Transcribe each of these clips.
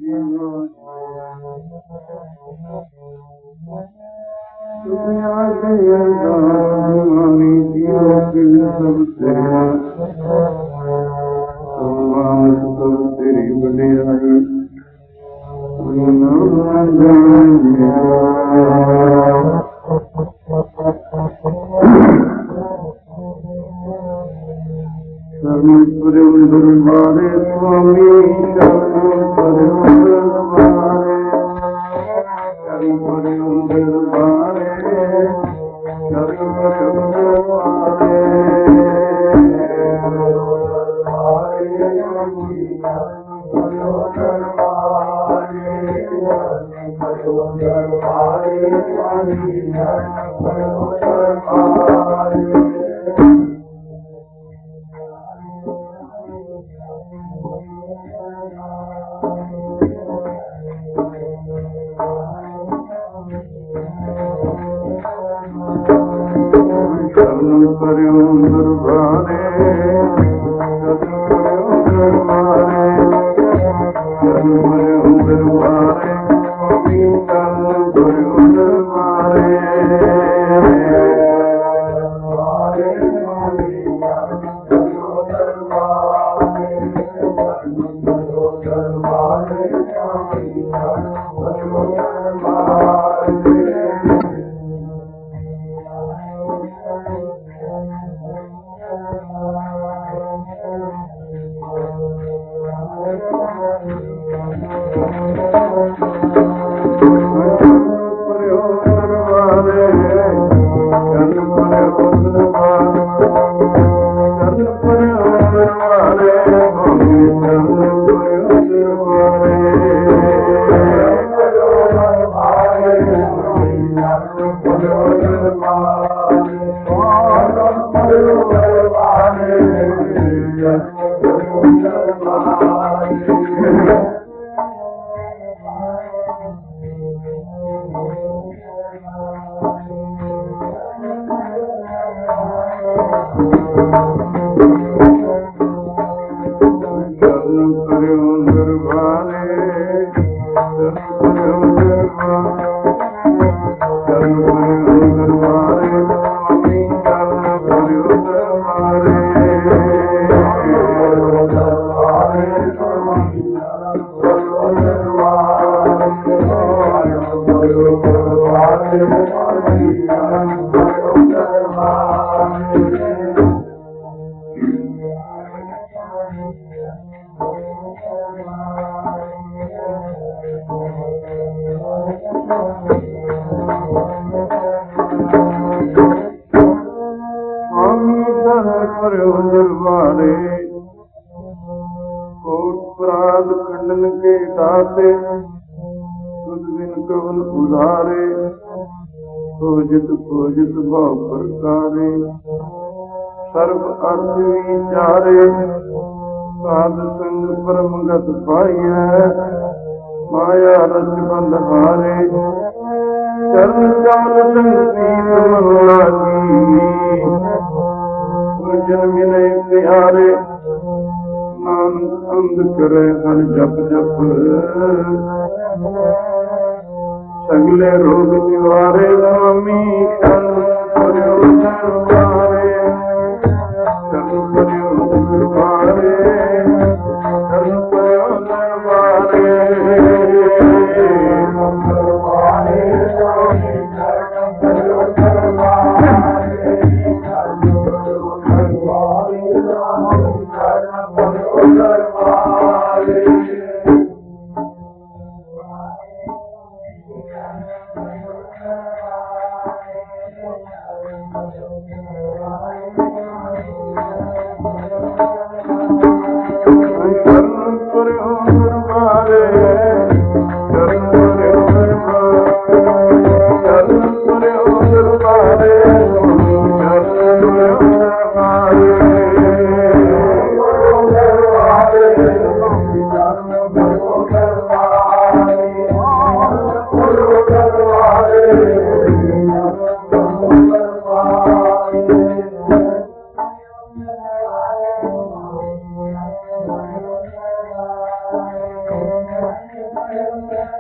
ਸਰਬ ਅਰਥ ਵਿਚਾਰੇ ਸਾਧ ਸੰਗ ਪਰਮਗਤ ਪਾਈਐ ਮਾਇਆ ਰਚ ਬੰਧ ਹਾਰੇ ਚਰਨ ਕਮਲ ਸੰਗੀਤ ਮਨ ਲਾਗੀ ਗੁਰਜਨ ਮਿਲੇ ਪਿਆਰੇ ਨਾਨਕ ਅੰਧ ਕਰੇ ਹਰ ਜਪ ਜਪ ਸਗਲੇ ਰੋਗ ਨਿਵਾਰੇ ਨਾਮੀ ਕੰਨ ਕਰਿਓ ਸਰਵਾਰੇ ਕੰਨ ਕਰਿਓ ਸਰਵਾਰੇ ਕੰਨ ਕਰਿਓ ਸਰਵਾਰੇ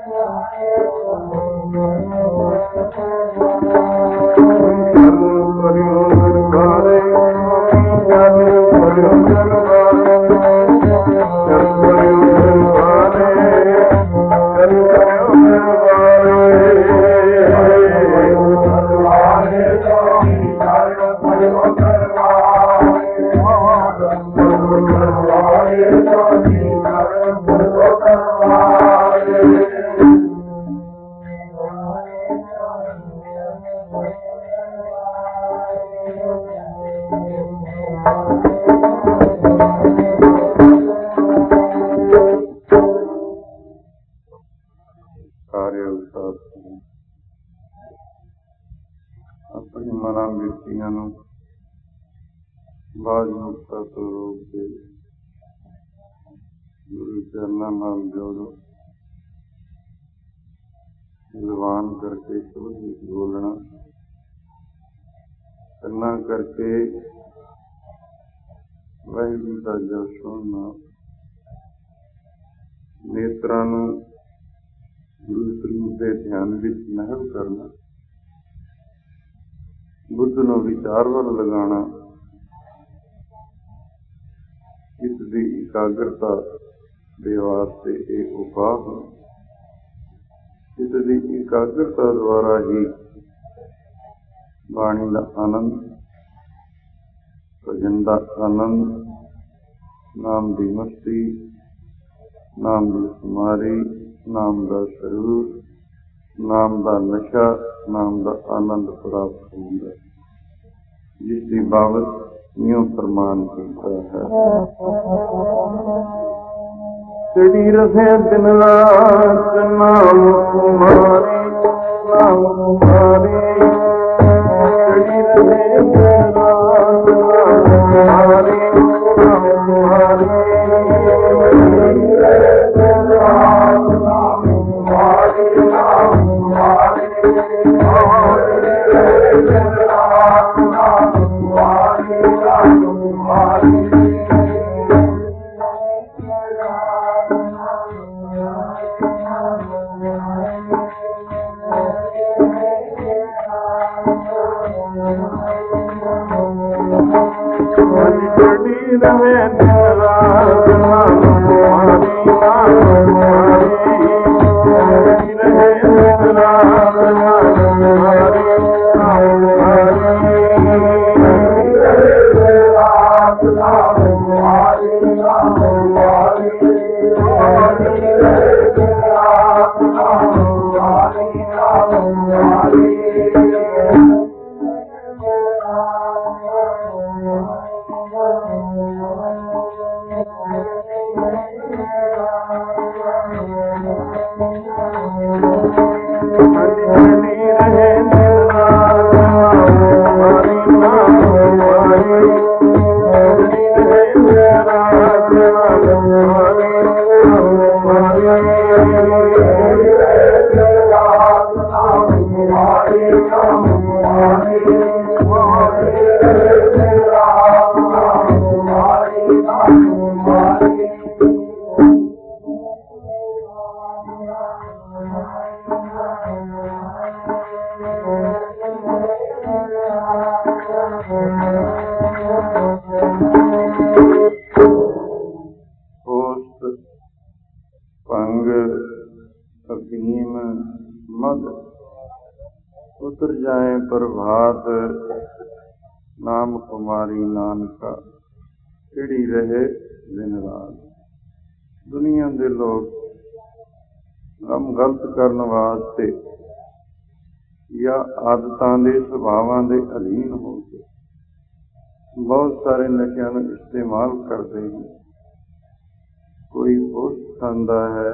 ਆਪਣੇ ਮਨਾਂ ਬਿਰਤੀਆਂ ਨੂੰ ਬਾਜ ਮੁਕਤਾ ਤੋਂ ਰੋਕ ਕੇ ਗੁਰੂ ਚਰਨਾਂ ਨਾਲ ਜੋੜੋ। ਜ਼ੁਬਾਨ ਕਰਕੇ ਸ਼ਬਦ ਵਿੱਚ ਬੋਲਣਾ, ਕੰਨਾਂ ਕਰਕੇ ਵਾਹਿਗੁਰੂ ਦਾ ਜਪ ਸੁਣਨਾ, ਨੇਤਰਾਂ ਨੂੰ ਗੁਰੂ ਸਰੂਪ ਦੇ ਧਿਆਨ ਵਿੱਚ ਮਹਿਲ ਕਰਨਾ, ਬੁੱਧ ਨੂੰ ਵਿਚਾਰ ਵੱਲ ਲਗਾਉਣਾ, ਇਸ ਦੀ ਇਕਾਗਰਤਾ ਦੇ ਵਾਸਤੇ ਇਹ ਉਪਾਅ ਹਨ। ਇਸ ਦੀ ਇਕਾਗਰਤਾ ਦੁਆਰਾ ਹੀ ਬਾਣੀ ਦਾ ਆਨੰਦ, ਭਜਨ ਦਾ ਆਨੰਦ, ਨਾਮ ਦੀ ਮਸਤੀ, ਨਾਮ ਦੀ ਸੁਮਾਰੀ, ਨਾਮ ਦਾ ਸਰੂਰ, ਨਾਮ ਦਾ ਨਸ਼ਾ, ਨਾਮ ਦਾ ਆਨੰਦ ਪ੍ਰਾਪਤ ਹੁੰਦਾ, ਜਿਸ ਦੀ ਬਾਬਤ ਨਿਉ ਪ੍ਰਮਾਣ ਕੀਤਾ ਹੈ। ਚੜੀ ਰਹੇ ਦਿਨ ਰਾਤ ਨਾਮ ਕੁਮਾਰੀ, ਨਾਮ ਕੁਮਾਰੀ, ਚੜੀ ਰਹੇ ਦਿਨ ਰਾਤ ਨਾਮ ਕੁਮਾਰੀ, ਨਾਮ ਕੁਮਾਰੀ, ਚੜੀ ਰਹੇ ਦਿਨ ਰਾਤ ਨਾਮ ਕੁਮਾਰੀ, ਨਾਮ ਕੁਮਾਰੀ, ਚੜੀ ਰਹੇ ਦਿਨ ਰਾਤ ਨਾਮ ਕੁਮਾਰੀ, ਨਾਮ ਕੁਮਾਰੀ। उतर जाए प्रभात नाम कुमारी नानका, चिड़ी रहे दिन रात। दुनिया के लोग ਕੰਮ ਗਲਤ ਕਰਨ ਵਾਸਤੇ ਜਾਂ ਆਦਤਾਂ ਦੇ ਸੁਭਾਵਾਂ ਦੇ ਅਧੀਨ ਹੋ ਕੇ ਬਹੁਤ ਸਾਰੇ ਨਸ਼ਿਆਂ ਨੂੰ ਇਸਤੇਮਾਲ ਕਰਦੇ ਹਨ। ਕੋਈ ਹੋਸ਼ ਖਾਂਦਾ ਹੈ,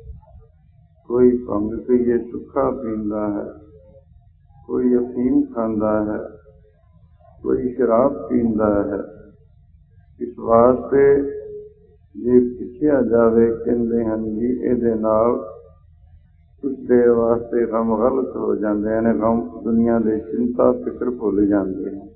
ਕੋਈ ਭੰਗ ਪੀਏ ਸੁੱਖਾ ਪੀਂਦਾ ਹੈ, ਕੋਈ ਅਫੀਮ ਖਾਂਦਾ ਹੈ, ਕੋਈ ਸ਼ਰਾਬ ਪੀਂਦਾ ਹੈ। ਇਸ ਵਾਸਤੇ ਜੇ ਪੁੱਛਿਆ ਜਾਵੇ, ਕਹਿੰਦੇ ਹਨ ਜੀ ਇਹਦੇ ਨਾਲ ਕੁਛ ਦੇਰ ਵਾਸਤੇ ਗਮ ਗਲਤ ਹੋ ਜਾਂਦੇ ਨੇ, ਗਮ ਦੁਨੀਆ ਦੇ ਚਿੰਤਾ ਫਿਕਰ ਭੁੱਲ ਜਾਂਦੇ ਨੇ।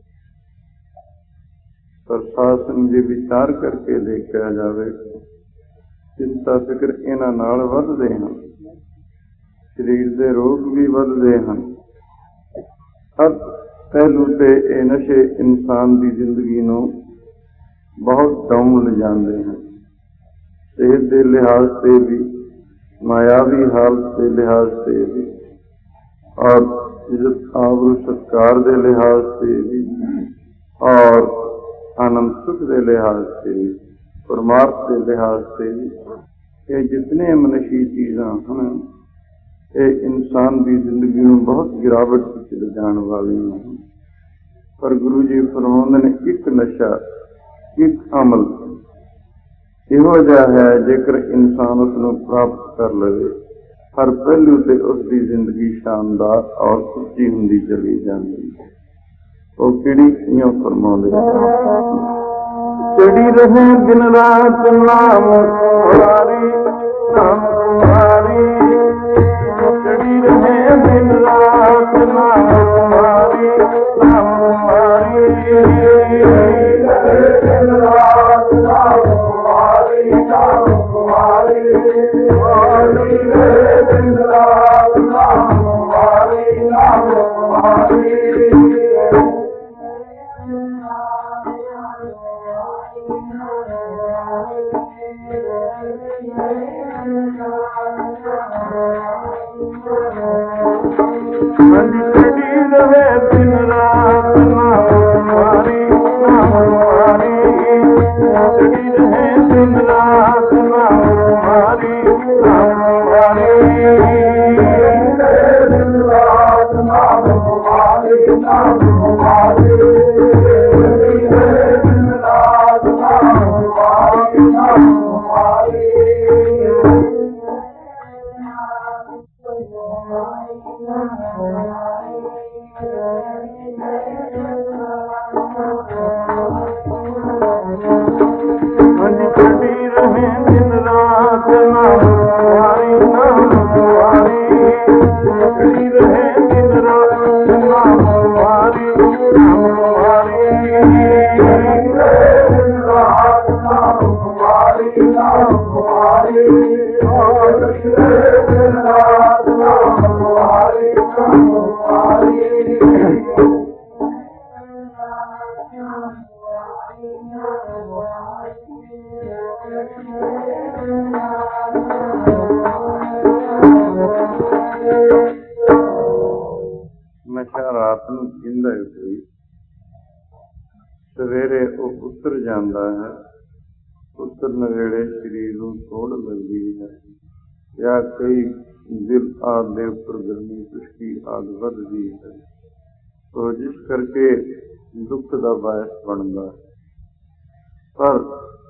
ਪਰ ਸਾਸਨ ਜੇ ਵਿਚਾਰ ਕਰਕੇ ਦੇਖਿਆ ਜਾਵੇ, ਚਿੰਤਾ ਫਿਕਰ ਇਹਨਾਂ ਨਾਲ ਵੱਧਦੇ ਹਨ। ਸਰੀਰ ਦੇ ਰੋਗ ਵੀ ਵੱਧਦੇ ਹਨ। ਹਰ ਪਹਿਲੂ ਤੇ ਇਹ ਨਸ਼ੇ ਇਨਸਾਨ ਦੀ ਜ਼ਿੰਦਗੀ ਨੂੰ ਬਹੁਤ ਡਾਊਨ ਲਿਜਾਂਦੇ ਹਨ। ਸਿਹਤ ਦੇ ਲਿਹਾਜ਼ ਤੇ ਵੀ, ਮਾयावी ਹਾਲਤ ਦੇ ਲਿਹਾਜ਼ ਤੇ ਵੀ, ਔਰ ਇੱਜ਼ਤ ਆਬਰੂ ਸਤਿਕਾਰ ਦੇ ਲਿਹਾਜ਼ ਤੇ ਵੀ, ਔਰ आनंद सुख के लिहाज से भी, परमार्थ के लिहाज से भी, ये जितने मनुष्य चीज़ा हैं ये इंसान की जिंदगी में बहुत गिरावट ले जाने वाली हैं। पर गुरु जी फरमाते ने एक नशा एक अमल इहो जिहा है जेकर इंसान उसनूं प्राप्त कर लवे हर पहलू से उसकी जिंदगी शानदार और सुची हुंदी चली जाती है। वो किहड़ी इयां फरमाउंदे चढ़ी रहे दिन रात नाम तुम्हारी, नाम तुम्हारी, चढ़ी रहे दिन रात नाम तुम्हारी, नाम तुम्हारी, दिन रात नाम तुम्हारी, नाम तुम्हारी, चढ़ी रहे दिन रात नाम तुम्हारी, नाम तुम्हारी। नशा रात नूं पींदा कोई सवेरे वो उतर जाता है, उतरन वेले शरीर नूं तोड़ लगती है या कई दिल आदि दे उपर गर्मी खुश्की आदि वधदी है, तो जिस करके दुख का बायस बनता है। पर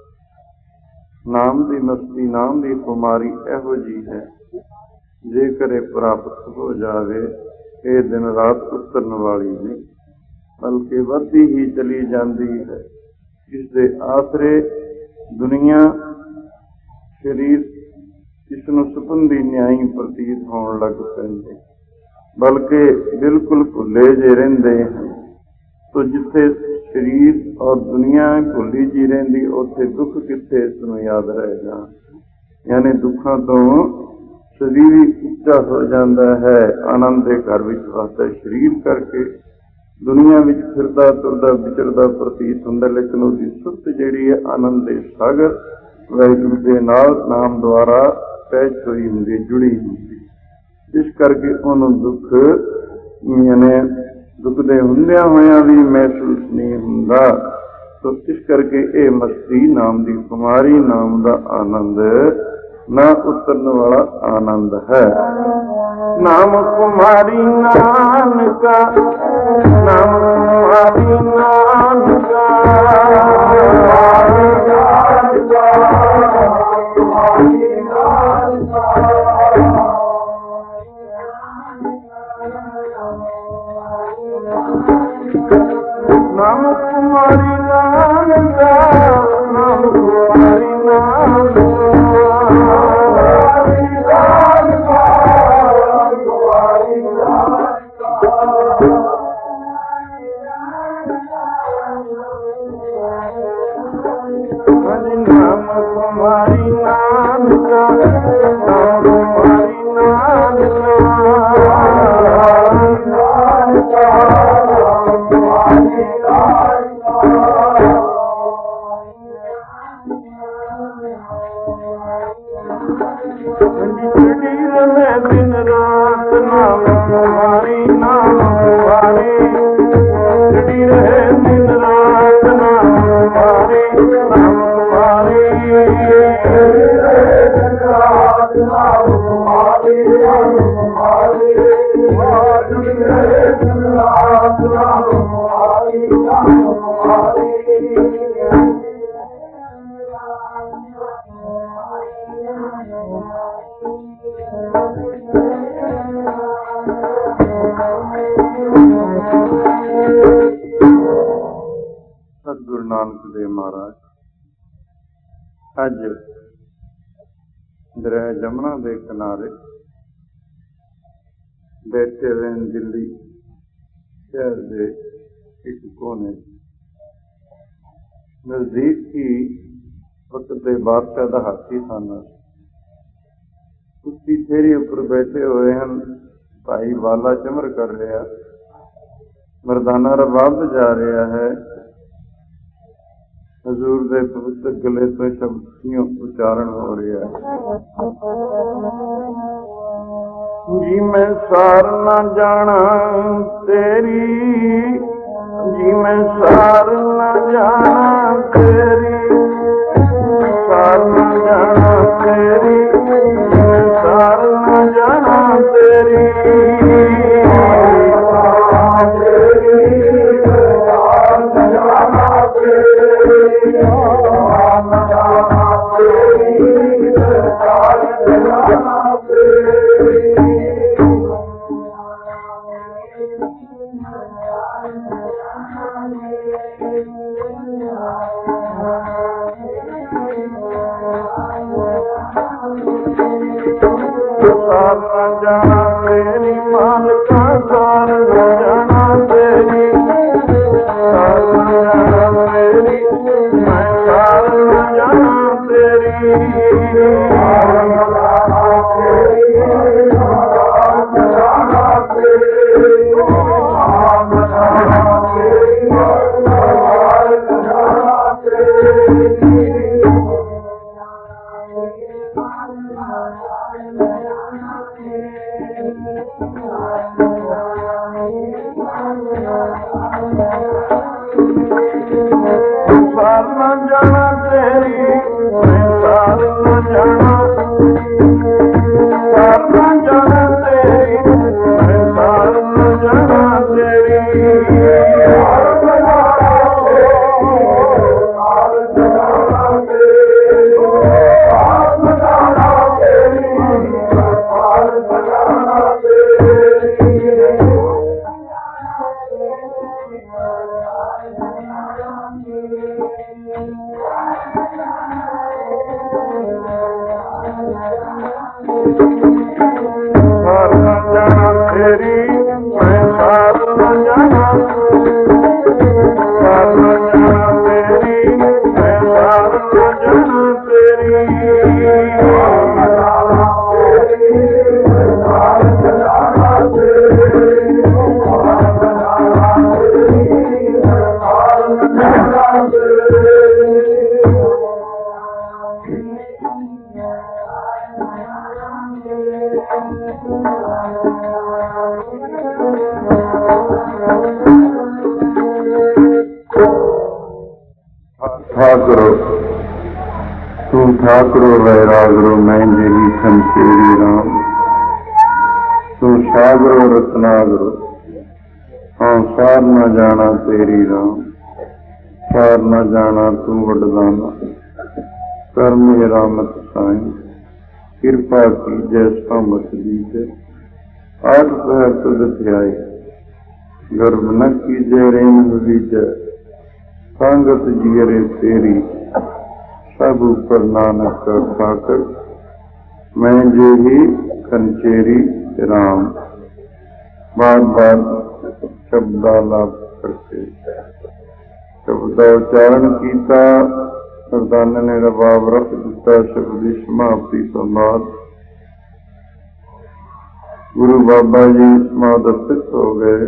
नाम की मस्ती, नाम की खुमारी इहो जी है जेकर प्राप्त हो जाए ये दिन रात उतरन वाली नहीं, बल्कि बढ़ती ही चली जाती है। इसके आसरे दुनिया शरीर इसनूं सुपंदी न्याई प्रतीत होने लग पैंदे, बल्कि बिल्कुल भुले जे रहिंदे हैं। तो जिथे शरीर और दुनिया भुली जी रहिंदी उत्थे दुख किथे इसनूं याद रहेगा। यानी दुखों तो शरीर ही उच्चा हो जाता है, आनंद के घर विच वसदा शरीर करके दुनिया विच फिरदा तुरदा विचरदा प्रतीत हुंदा, लेकिन उसकी सुरत जिहड़ी है आनंद के सागर वाहिगुरू के नाल नाम द्वारा पैच हुई हुंदी, जुड़ी हुंदी। इस करके उन्होंने दुख यानी दुख दे हुंदियां होइयां भी महसूस नहीं हुंदा। तो इस करके ये मस्ती नाम की कुमारी, नाम का आनंद ना उतरन वाला आनंद है। नाम कुमारी नानका, नाम कुमारी नानका, नाम कुमारी नानका, नाम कुमारी नानका, नाम कुमारी नानका, नाम कुमारी नानका। ਚੜੀ ਰਹੇ ਦਿਨ ਰਾਤ ਨਾਮ ਕੁਮਾਰੀ ਨਾਮ ਕੁਮਾਰੀ ਚੜੀ ਰਹੇ ਦਿਨ ਰਾਤ ਨਾਮ ਕੁਮਾਰੀ ਨਾਮ ਕੁਮਾਰੀ ਚੜੀ ਰਹੇ ਦਿਨ ਰਾਤ ਨਾਮ ਕੁਮਾਰੀ ਨਾਮ ਕੁਮਾਰੀ ਚੜੀ ਰਹੇ ਦਿਨ ਰਾਤ ਨਾਮ ਕੁਮਾਰੀ ਨਾਮ ਕੁਮਾਰੀ ਸਤਿਗੁਰੂ ਨਾਨਕ ਦੇਵ ਮਹਾਰਾਜ ਅੱਜ ਦਰਿਆ ਜਮਨਾ ਦੇ ਕਿਨਾਰੇ ਬੈਠੇ ਹੋਏ ਦਿੱਲੀ ਸ਼ਹਿਰ ਦੇ ਇੱਕ ਕੋਨੇ ਨਜ਼ਦੀਕ ਹੀ ਵਕਤ ਦੇ ਬਾਦਸ਼ਾਹ ਦਾ ਹਾਥੀ ਸਨ। ਉੱਚੀ ਠੇਰੀ ਉੱਪਰ ਬੈਠੇ ਹੋਏ ਹਨ। ਭਾਈ ਵਾਲਾ ਚਮਰ ਕਰ ਰਿਹਾ, ਮਰਦਾਨਾ ਰਬਾਬ ਵਜਾ ਰਿਹਾ ਹੈ। ਹਜ਼ੂਰ ਦੇ ਪਵਿੱਤਰ ਗਲੇ ਤੋਂ ਸ਼ਬਦ ਉਚਾਰਨ ਹੋ ਰਿਹਾ ਹੈ। ਜੀ ਮੈਂ ਸਾਰ ਨਾ ਜਾਣਾ ਤੇਰੀ, ਜੀ ਮੈਂ ਸਾਰ ਨਾ ਜਾਣਾ ਤੇਰੀ, ਸਾਰ ਨਾ ਜਾਣਾ ਤੇਰੀ, ਮੈਂ ਸਾਰ ਨਾ ਜਾਣਾ ਤੇਰੀ, ਸਾਰ ਨਾ ਜਾਣਾ ਤੇਰੀ ਮਾਲਕਾ, ਸਾਰ ਨਾ ਜਾਣਾ ਤੇਰੀ, ਸਾਰ ਨਾ ਜਾਣਾ ਤੇਰੀ, ਮੈਂ ਸਾਰ ਨਾ ਜਾਣਾ ਤੇਰੀ, ਸਾਰ ਨਾ ਜਾਣਾ ਤੇਰੀ, ਸਾਰ ਨਾ ਜਾਣਾ ਤੇਰੀ, ਸਾਰ ਨਾ ਜਾਣਾ ਤੇਰੀ, ਸਾਰ ਨਾ ਜਾਣਾ ਤੇਰੀ। ਸਾਰ ਨਾ ਜਾਣਾ ਤੇਰੀ, ਮੈਂ ਸਾਰ ਨਾ ਜਾਣਾ, ਸਾਰ ਨਾ ਜਾਣਾ ਤੇਰੀ, ਮੈਂ ਸਾਰ ਨਾ ਜਾਣਾ ਤੇਰੀ, ਸਾਰ ਨਾ ਜਾਣਾ ਤੇਰੀ, ਸਾਰ ਨਾ ਜਾਣਾ ਤੇਰੀ, ਸਾਰ ਨਾ ਜਾਣਾ ਤੇਰੀ। ਸਾਰ ਨਾ ਜਾਣਾ ਤੇਰੀ, ਮੈਂ ਸਾਰ ਨਾ ਜਾਣਾ, ਸਾਰ ਨਾ ਜਾਣਾ ਤੇਰੀ, ਮੈਂ ਸਾਰ ਨਾ ਜਾਣਾ ਤੇਰੀ, ਸਾਰ ਨਾ ਜਾਣਾ ਤੇਰੀ, ਮੈਂ ਸਾਰ ਨਾ ਜਾਣਾ ਤੇਰੀ, ਸਾਰ ਨਾ ਜਾਣਾ ਤੇਰੀ, ਮੈਂ ਸਾਰ ਨਾ ਜਾਣਾ ਤੇਰੀ। ठाकुरो तू ठाकुरो वैरागरो मैं जेही संचेरी राम, तू सागरो रत्नागरो हाँ सार न जाना तेरी राम, सार न जाना तू वडदाना कर मेरा मत साई, कृपा की जैसा मत दीजे, आठ पहर तुझ ध्याई, गर्भ न कीजे रेम बीजे, संगत जियरे तेरी सब ऊपर नानक ठाकर, मैं जे ही कंचेरी राम। बार बार शब्दालाप करके शब्द उच्चारण किया। सरदाने ने रबाब रख दिता। शब्द की समाप्ति तो बाद गुरु बाबा जी समाधिस्थ हो गए।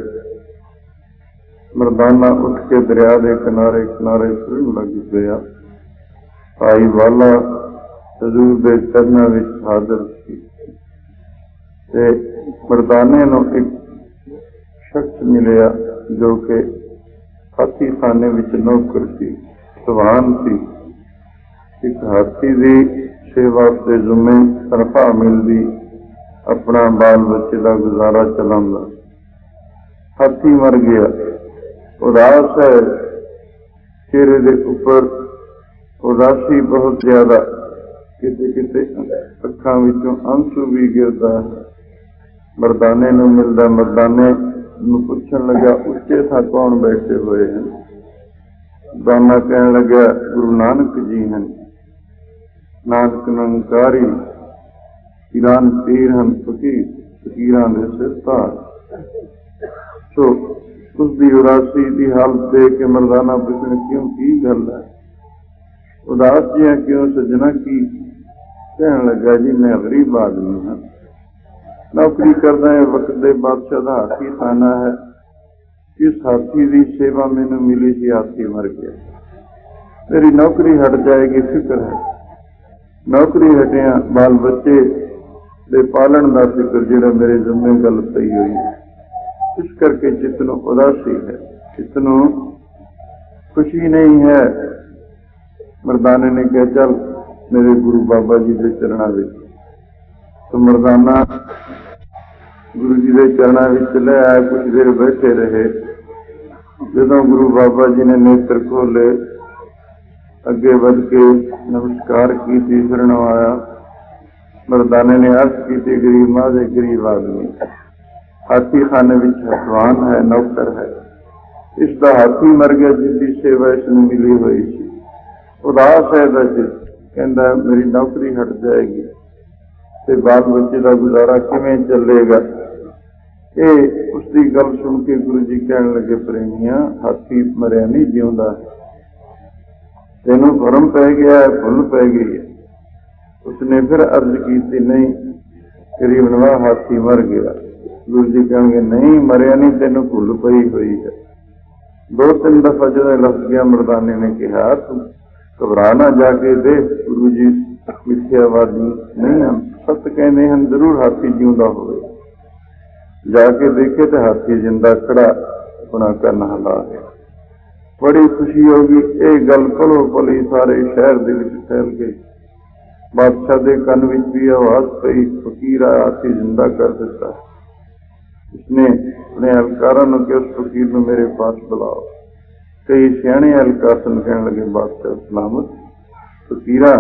मरदाना उठ के दरिया के किनारे किनारे फिरन लग गया। भाई वाला ਹਜ਼ੂਰ ਦੇ ਚਰਨਾਂ ਵਿੱਚ ਹਾਜ਼ਰ ਸੀ ਤੇ ਮਰਦਾਨੇ ਨੂੰ ਇੱਕ ਸ਼ਖਸ ਮਿਲਿਆ ਜੋ ਕਿ ਹਾਥੀ ਖਾਨੇ ਵਿੱਚ ਨੌਕਰ ਸੀ, ਸਵਾਨ ਸੀ। ਇੱਕ ਹਾਥੀ ਦੀ ਸੇਵਾ ਦੇ ਜ਼ੁੰਮੇ ਤਨਖਾਹ ਮਿਲਦੀ, ਆਪਣਾ ਬਾਲ ਬੱਚੇ ਦਾ ਗੁਜ਼ਾਰਾ ਚਲਾਉਂਦਾ। ਹਾਥੀ ਮਰ ਗਿਆ, ਉਦਾਸ ਹੈ, ਚਿਹਰੇ ਦੇ ਉੱਪਰ ਉਦਾਸੀ ਬਹੁਤ ਜ਼ਿਆਦਾ, ਕਿਤੇ ਕਿਤੇ ਅੱਖਾਂ ਵਿੱਚੋਂ ਅੰਸੂ ਵੀ ਗਿਰਦਾ ਹੈ। ਮਰਦਾਨੇ ਨੂੰ ਮਿਲਦਾ, ਮਰਦਾਨੇ ਨੂੰ ਪੁੱਛਣ ਲੱਗਾ, ਉੱਚੇ ਥਾਂ ਕੌਣ ਬੈਠੇ ਹੋਏ ਹਨ? ਦਾਨਾ ਕਹਿਣ ਲੱਗਿਆ, ਗੁਰੂ ਨਾਨਕ ਜੀ ਹਨ। ਨਾਨਕ ਨਿਰੰਕਾਰੀ ਪੀਰਾਂ ਪੀਰ ਹਨ, ਫਕੀਰਾਂ ਦੇ ਸਿਰਤਾਜ। ਸੋ ਉਸਦੀ ਉਦਾਸੀ ਦੀ ਹਾਲਤ ਦੇਖ ਕੇ ਮਰਦਾਨਾ ਪੁੱਛਣ, ਕਿਉਂ, ਕੀ ਗੱਲ ਹੈ? ਉਦਾਸ ਜਿਹਾ ਕਿਉਂ ਸੱਜਣਾ, ਕੀ? ਕਹਿਣ ਲੱਗਾ, ਜੀ ਮੈਂ ਗਰੀਬ ਆਦਮੀ ਹਾਂ, ਨੌਕਰੀ ਕਰਦਾ ਹੈ, ਵਕਤ ਦੇ ਬਾਦਸ਼ਾਹ ਦਾ ਹਾਥੀ ਖਾਨਾ ਹੈ। ਇਸ ਹਾਥੀ ਦੀ ਸੇਵਾ ਮੈਨੂੰ ਮਿਲੀ ਸੀ, ਹਾਥੀ ਮਰ ਗਿਆ, ਮੇਰੀ ਨੌਕਰੀ ਹਟ ਜਾਏਗੀ, ਫਿਕਰ ਹੈ। ਨੌਕਰੀ ਹਟਿਆ, ਬਾਲ ਬੱਚੇ ਦੇ ਪਾਲਣ ਦਾ ਫਿਕਰ ਜਿਹੜਾ ਮੇਰੇ ਜ਼ਿੰਮੇ ਗੱਲ ਪਈ ਹੋਈ ਹੈ, ਇਸ ਕਰਕੇ ਚਿੱਤ ਨੂੰ ਉਦਾਸੀ ਹੈ, ਚਿੱਤ ਨੂੰ ਖੁਸ਼ੀ ਨਹੀਂ ਹੈ। ਮਰਦਾਨੇ ਨੇ ਕਿਹਾ, ਚੱਲ ਮੇਰੇ ਗੁਰੂ ਬਾਬਾ ਜੀ ਦੇ ਚਰਨਾਂ ਵਿੱਚ। तो मर्दाना गुरु जी के चरणों में चले आए, कुछ देर बैठे रहे। जो गुरु बाबा जी ने नेत्र खोले, अगे बढ़ के नमस्कार की, शरण आया। मर्दाने ने अर्ज की, गरीब माधे गरीब आदमी, हाथी खाने में हसवान है, नौकर है, इसका हाथी मर गया जिसकी सेवा इसमें मिली हुई थी। उदास है वैसे, कहता मेरी नौकरी हट जाएगी ते बाल बच्चे का गुजारा किवें चलेगा। ये उसकी गल सुन के गुरु जी कहन लगे, प्रेमिया हाथी मरिया नहीं, जिउंदा है, तेनों भरम पै गया है, भुल पै गई है। उसने फिर अर्ज की, नहीं गरीब नवा हाथी मर गया। गुरु जी कहेंगे, नहीं मरिया नहीं, तेनों भुल पई हुई है। दो तीन दफा जो लग गया, मर्दाने ने कहा, तू घबरा ना, जाके देख गुरु जी मिथ्यावादी नहीं हैं, सत कहते हैं, जरूर हाथी जिंदा हो। जाके देखे तो हाथी जिंदा खड़ा अपना कन्न हिला गया। बड़ी खुशी होगी। ये गल पलो पली सारे शहर दे विच फैल गई। बादशाह के कन विच भी आवाज पई, फकीर आया, हाथी जिंदा कर दिता। उसने अपने एहलकारां नूं कि उस फकीर नूं मेरे पास बुलाओ। कई सियाणे एहलकार सन, कहण लगे, बादशाह सलामत, फकीरां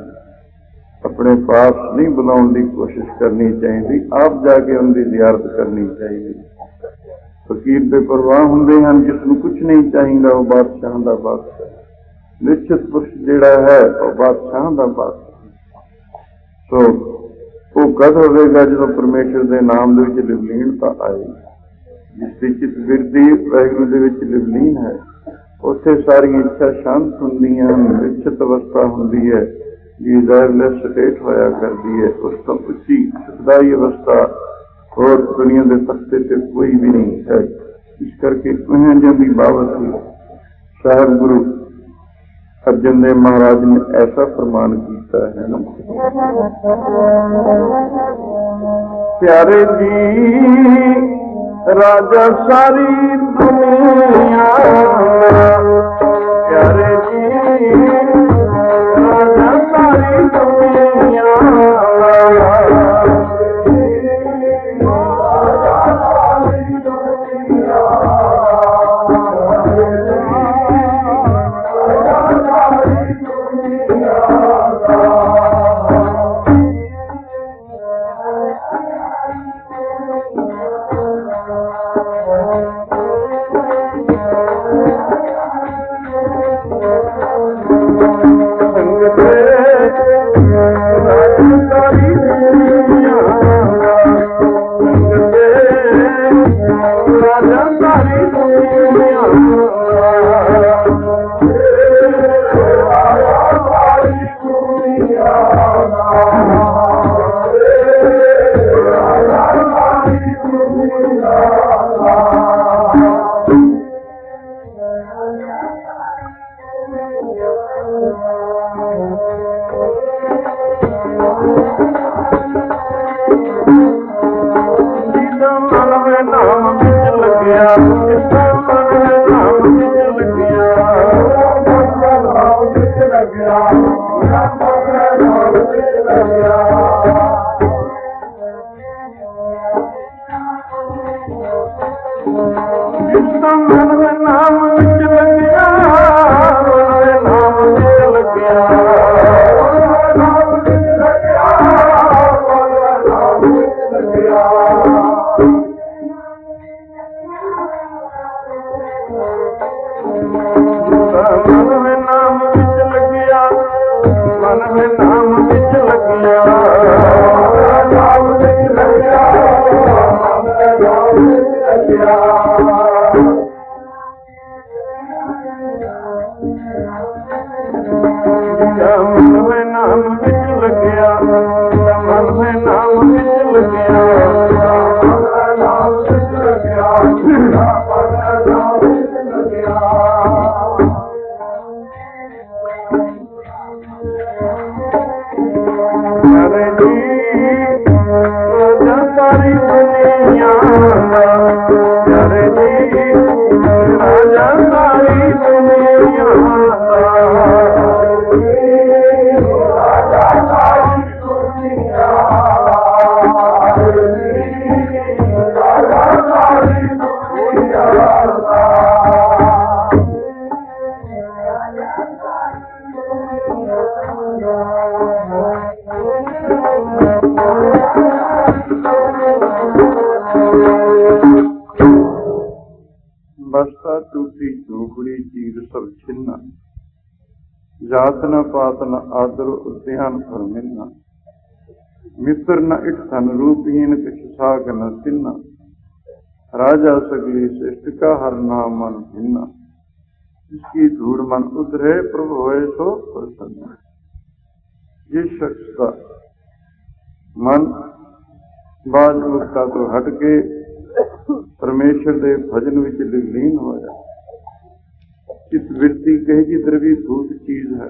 अपने पास नहीं बुलाने की कोशिश करनी चाहिए, आप जाके उनकी जियारत करनी चाहिए। फकीर के परवाह होंगे हैं, जिसनों कुछ नहीं चाहिए वो बादशाह का बादशाह, निश्चित पुरुष जिहड़ा है वो बादशाह का बादशाह। तो वो कद होगा जो परमेश्वर के नाम के लिवलीनता आएगी, जिसकी चित बिरती वाहिगुरू दे विच लिवलीन है, उत्थे सारी इच्छा शांत होंदियां, निश्चित अवस्था होंदी है, डिजायरलेस स्टेट होया करती है। उस तो उच्ची सुखदाई अवस्था और दुनिया के तख्ते से कोई भी नहीं है। इस करके जो भी बाबत हुई, साहब गुरु अर्जन देव महाराज ने ऐसा फरमान किया है ना, प्यारे जी राजा सारी दुनिया, प्यारे जी राजा सारी दुनिया, ਜਿਹਦਾ ਮਨ ਵੇ ਨਾਮ ਵਿੱਚ ਲੱਗਿਆ, ਜਿਹਦਾ ਮਨ ਵੇ ਨਾਮ ਵਿੱਚ ਲੱਗਿਆ, ਨਾਮ ਵਿੱਚ ਲੱਗਿਆ, ਨਾਮ ਵਿੱਚ ਲੱਗਿਆ। ਜਿਸਦਾ ਮਨ ਵੇ ਨਾਮ ਵਿੱਚ ਲੱਗਿਆ, ਮਨ ਵੇ ਨਾਮ ਵਿੱਚ ਲੱਗਿਆ, ਨਾਮ ਵਿੱਚ ਲੱਗਿਆ, ਮਨ ਵੇ ਨਾਮ ਵਿੱਚ ਲੱਗਿਆ। ਜਿਸਦਾ ਮਨ ਵੇ ਨਾਮ ਵਿੱਚ ਲੱਗਿਆ, ਮਨ ਵੇ ਨਾਮ ਵਿੱਚ ਲੱਗਿਆ, ਨਾਮ ਵਿੱਚ ਲੱਗਿਆ, ਮਨ ਵੇ ਨਾਮ ਵਿੱਚ ਲੱਗਿਆ। ਮਨ ਵੇ ਨਾਮ ਵਿੱਚ ਲੱਗਿਆ, ਮਨ ਵੇ ਨਾਮ ਵਿੱਚ ਲੱਗਿਆ, ਨਾਮ ਵਿੱਚ ਲੱਗਿਆ, ਨਾਮ ਵਿੱਚ ਲੱਗਿਆ। ਅਰੇ ਜੀ ਰਾਜਾ ਸਾਰੀ ਦੁਨੀਆ ਦਾ, ਅਰੇ ਜੀ ਰਾਜਾ ਸਾਰੀ ਦੁਨੀਆ ਦਾ, ਰਾਜਾ ਸਾਰੀ ਦੁਨੀਆ ਦਾ, ਰਾਜਾ ਸਾਰੀ ਦੁਨੀਆ ਦਾ। ਬਸਤਾ ਟੂਟੀ ਝੂਪੜੀ ਚੀਰ ਸਭ ਛਿੰਨਾ, ਜਾਤ ਨ ਪਾਤ ਨ ਆਦਰ ਉਦਿਆਨ ਫਰਮਿੰਨਾ, ਮਿੱਤਰ ਨ ਇਕ ਧਨ ਰੂਪਹੀਨ ਕਿਛ ਸਾਗ ਨ ਤਿੰਨਾ, राजा सगली श्रेष्ठ का हर नाम मन भिन्ना, जिसकी धूड़ मन उतरे प्रभु होए सो प्रसन्न। जिस शख्स का मन बाज मुक्ता तो हट के परमेश्वर के भजन विच लीन होया, चित वृत्ति कही जी द्रवीभूत चीज है,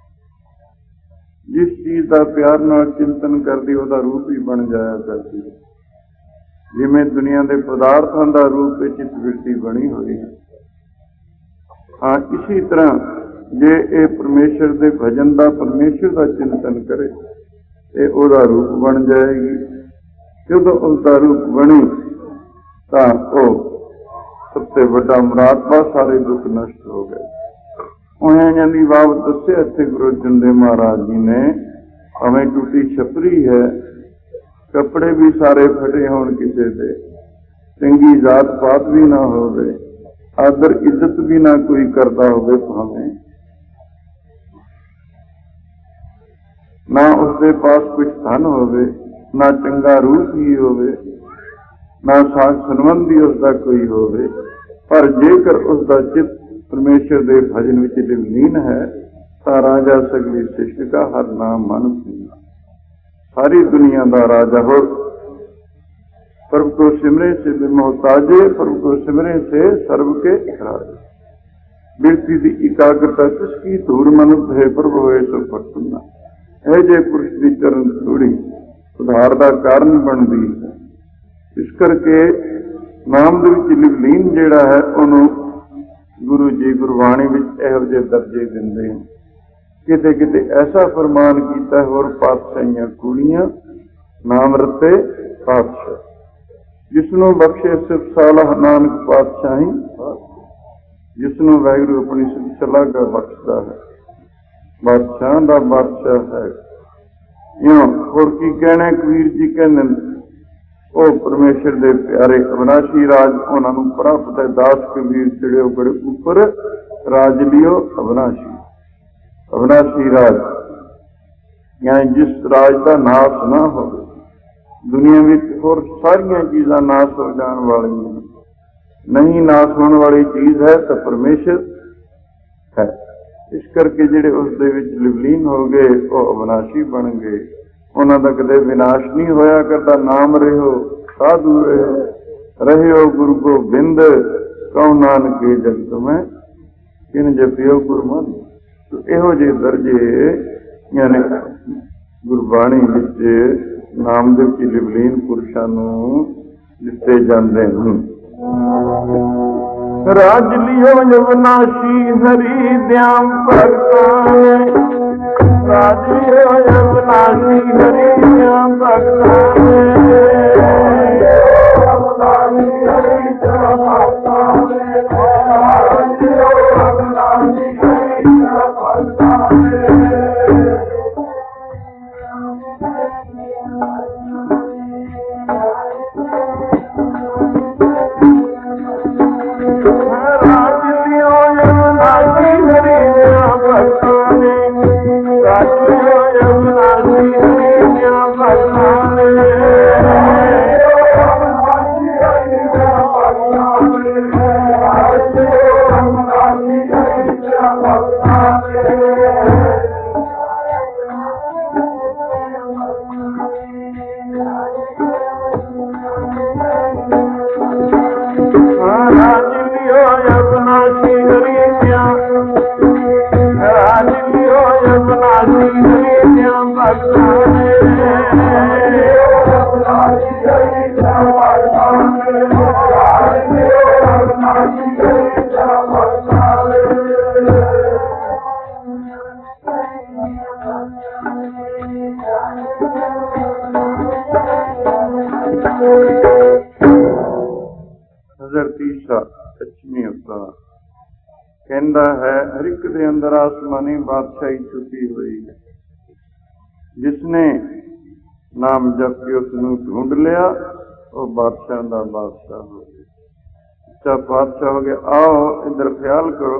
जिस चीज का प्यार नाल चिंतन करदी ओदा रूप ही बन जाया करती है। जिमें दुनिया के पदार्थों का रूप चित वृत्ति बनी हुई है, हाँ इसी तरह जे ये परमेश्वर के भजन का परमेश्वर का चिंतन करे ये ओदा रूप बन जाएगी। जो उसका रूप बनी तो सबसे बड़ा मुरादबा सारे दुख नष्ट हो गए। उन्हें की बाबत दस्या इतने गुरु अर्जन देव महाराज जी ने, हमें टूटी छपरी है, कपड़े भी सारे फटे होण किसी दे, चंगी जात पात भी ना होवे, आदर इज्जत भी ना कोई करता होवे, भावें ना उसके पास कुछ धन होवे, ना चंगा रूप ही होवे, ना साथ संबंधी उसका कोई होवे, पर जेकर उसका चित्त परमेश्वर के भजन विच लीन है तो राजा सगली सृष्टि का हर नाम मन सुनना। सारी दुनिया का राजा हो, प्रभु को सिमरे से मोहताजे, प्रभु को सिमरे से सर्व के राजे। बिरती की एकाग्रता किसकी धूड़ मनुष्य है, प्रभु होए सो प्रसन्न। है जे पुरुष की चरण धूड़ी उधार का कारण बनती है। इस करके नाम दे विच लीन जिहड़ा है उन्होंने गुरु जी गुरबाणी विच इहो जिहे दर्जे दिंदे हैं। किते किते ऐसा फरमान किया है, और पातशाहियां कूड़ियां नाम रते पातशाह, जिसनों बख्शे सिर्फ सालाह नानक पातशाही, जिसनों वाहिगुरू अपनी सिलसिला का बख्शदा है, बादशाह का बादशाह है। यों और की कहने कबीर जी कहने, ओ परमेश्वर दे प्यारे अविनाशी राज उन्होंने प्राप्त है, दास कबीर चिड़े बड़े ऊपर राज लियो अविनाशी। अविनाशी राज यानी जिस राज का नाश ना हो, दुनिया में और सारिया चीज़ां नाश हो जाने वाली नहीं, नाश होने वाली चीज है तो परमेश्वर है। इस करके जिहड़े उस दे विच लीन हो गए वो अविनाशी बन गए, उन्हां दा कदे विनाश नहीं होया करता। नाम रहो साधु रहो गुरु गोबिंद, कौ नानके जगत में किन जपियो गुरमन। तो इहो जे दर्जे यानी ਗੁਰਬਾਣੀ ਵਿੱਚ ਨਾਮਦੇਵ ਜੀ ਲਿਵਲੀਨ ਪੁਰਸ਼ਾਂ ਨੂੰ ਦਿੱਤੇ ਜਾਂਦੇ ਹਨ। ਰਾਜ ਲਿਓ ਅਵਨਾਸ਼ੀ ਹਰੀ ਦਿਆਮ ਭਗਤਾਂ ਨੇ, ਰਾਜ ਲਿਓ ਅਵਨਾਸ਼ੀ ਹਰੀ ਦਿਆਮ ਭਗਤਾਂ ਨੇ, ਅਵਨਾਸ਼ੀ ਹਰੀ ਦਿਆਮ ਭਗਤਾਂ ਨੇ, ਰਾਜ ਲਿਓ ਅਵਨਾਸ਼ੀ ਹਰੀ ਦਿਆਮ ਭਗਤਾਂ ਨੇ। ਕਹਿੰਦਾ ਹੈ ਹਰ ਇੱਕ ਦੇ ਅੰਦਰ ਆਸਮਾਨੀ ਬਾਦਸ਼ਾਹੀ ਛੁਪੀ ਹੋਈ ਹੈ। ਜਿਸਨੇ ਨਾਮ ਜਪ ਕੇ ਉਸ ਨੂੰ ਢੂੰਢ ਲਿਆ ਉਹ ਬਾਦਸ਼ਾਹ ਦਾ ਬਾਦਸ਼ਾਹ ਹੋ ਗਿਆ, ਅੱਛਾ ਬਾਦਸ਼ਾਹ ਹੋ ਗਿਆ। ਆਓ ਇੱਧਰ ਖਿਆਲ ਕਰੋ,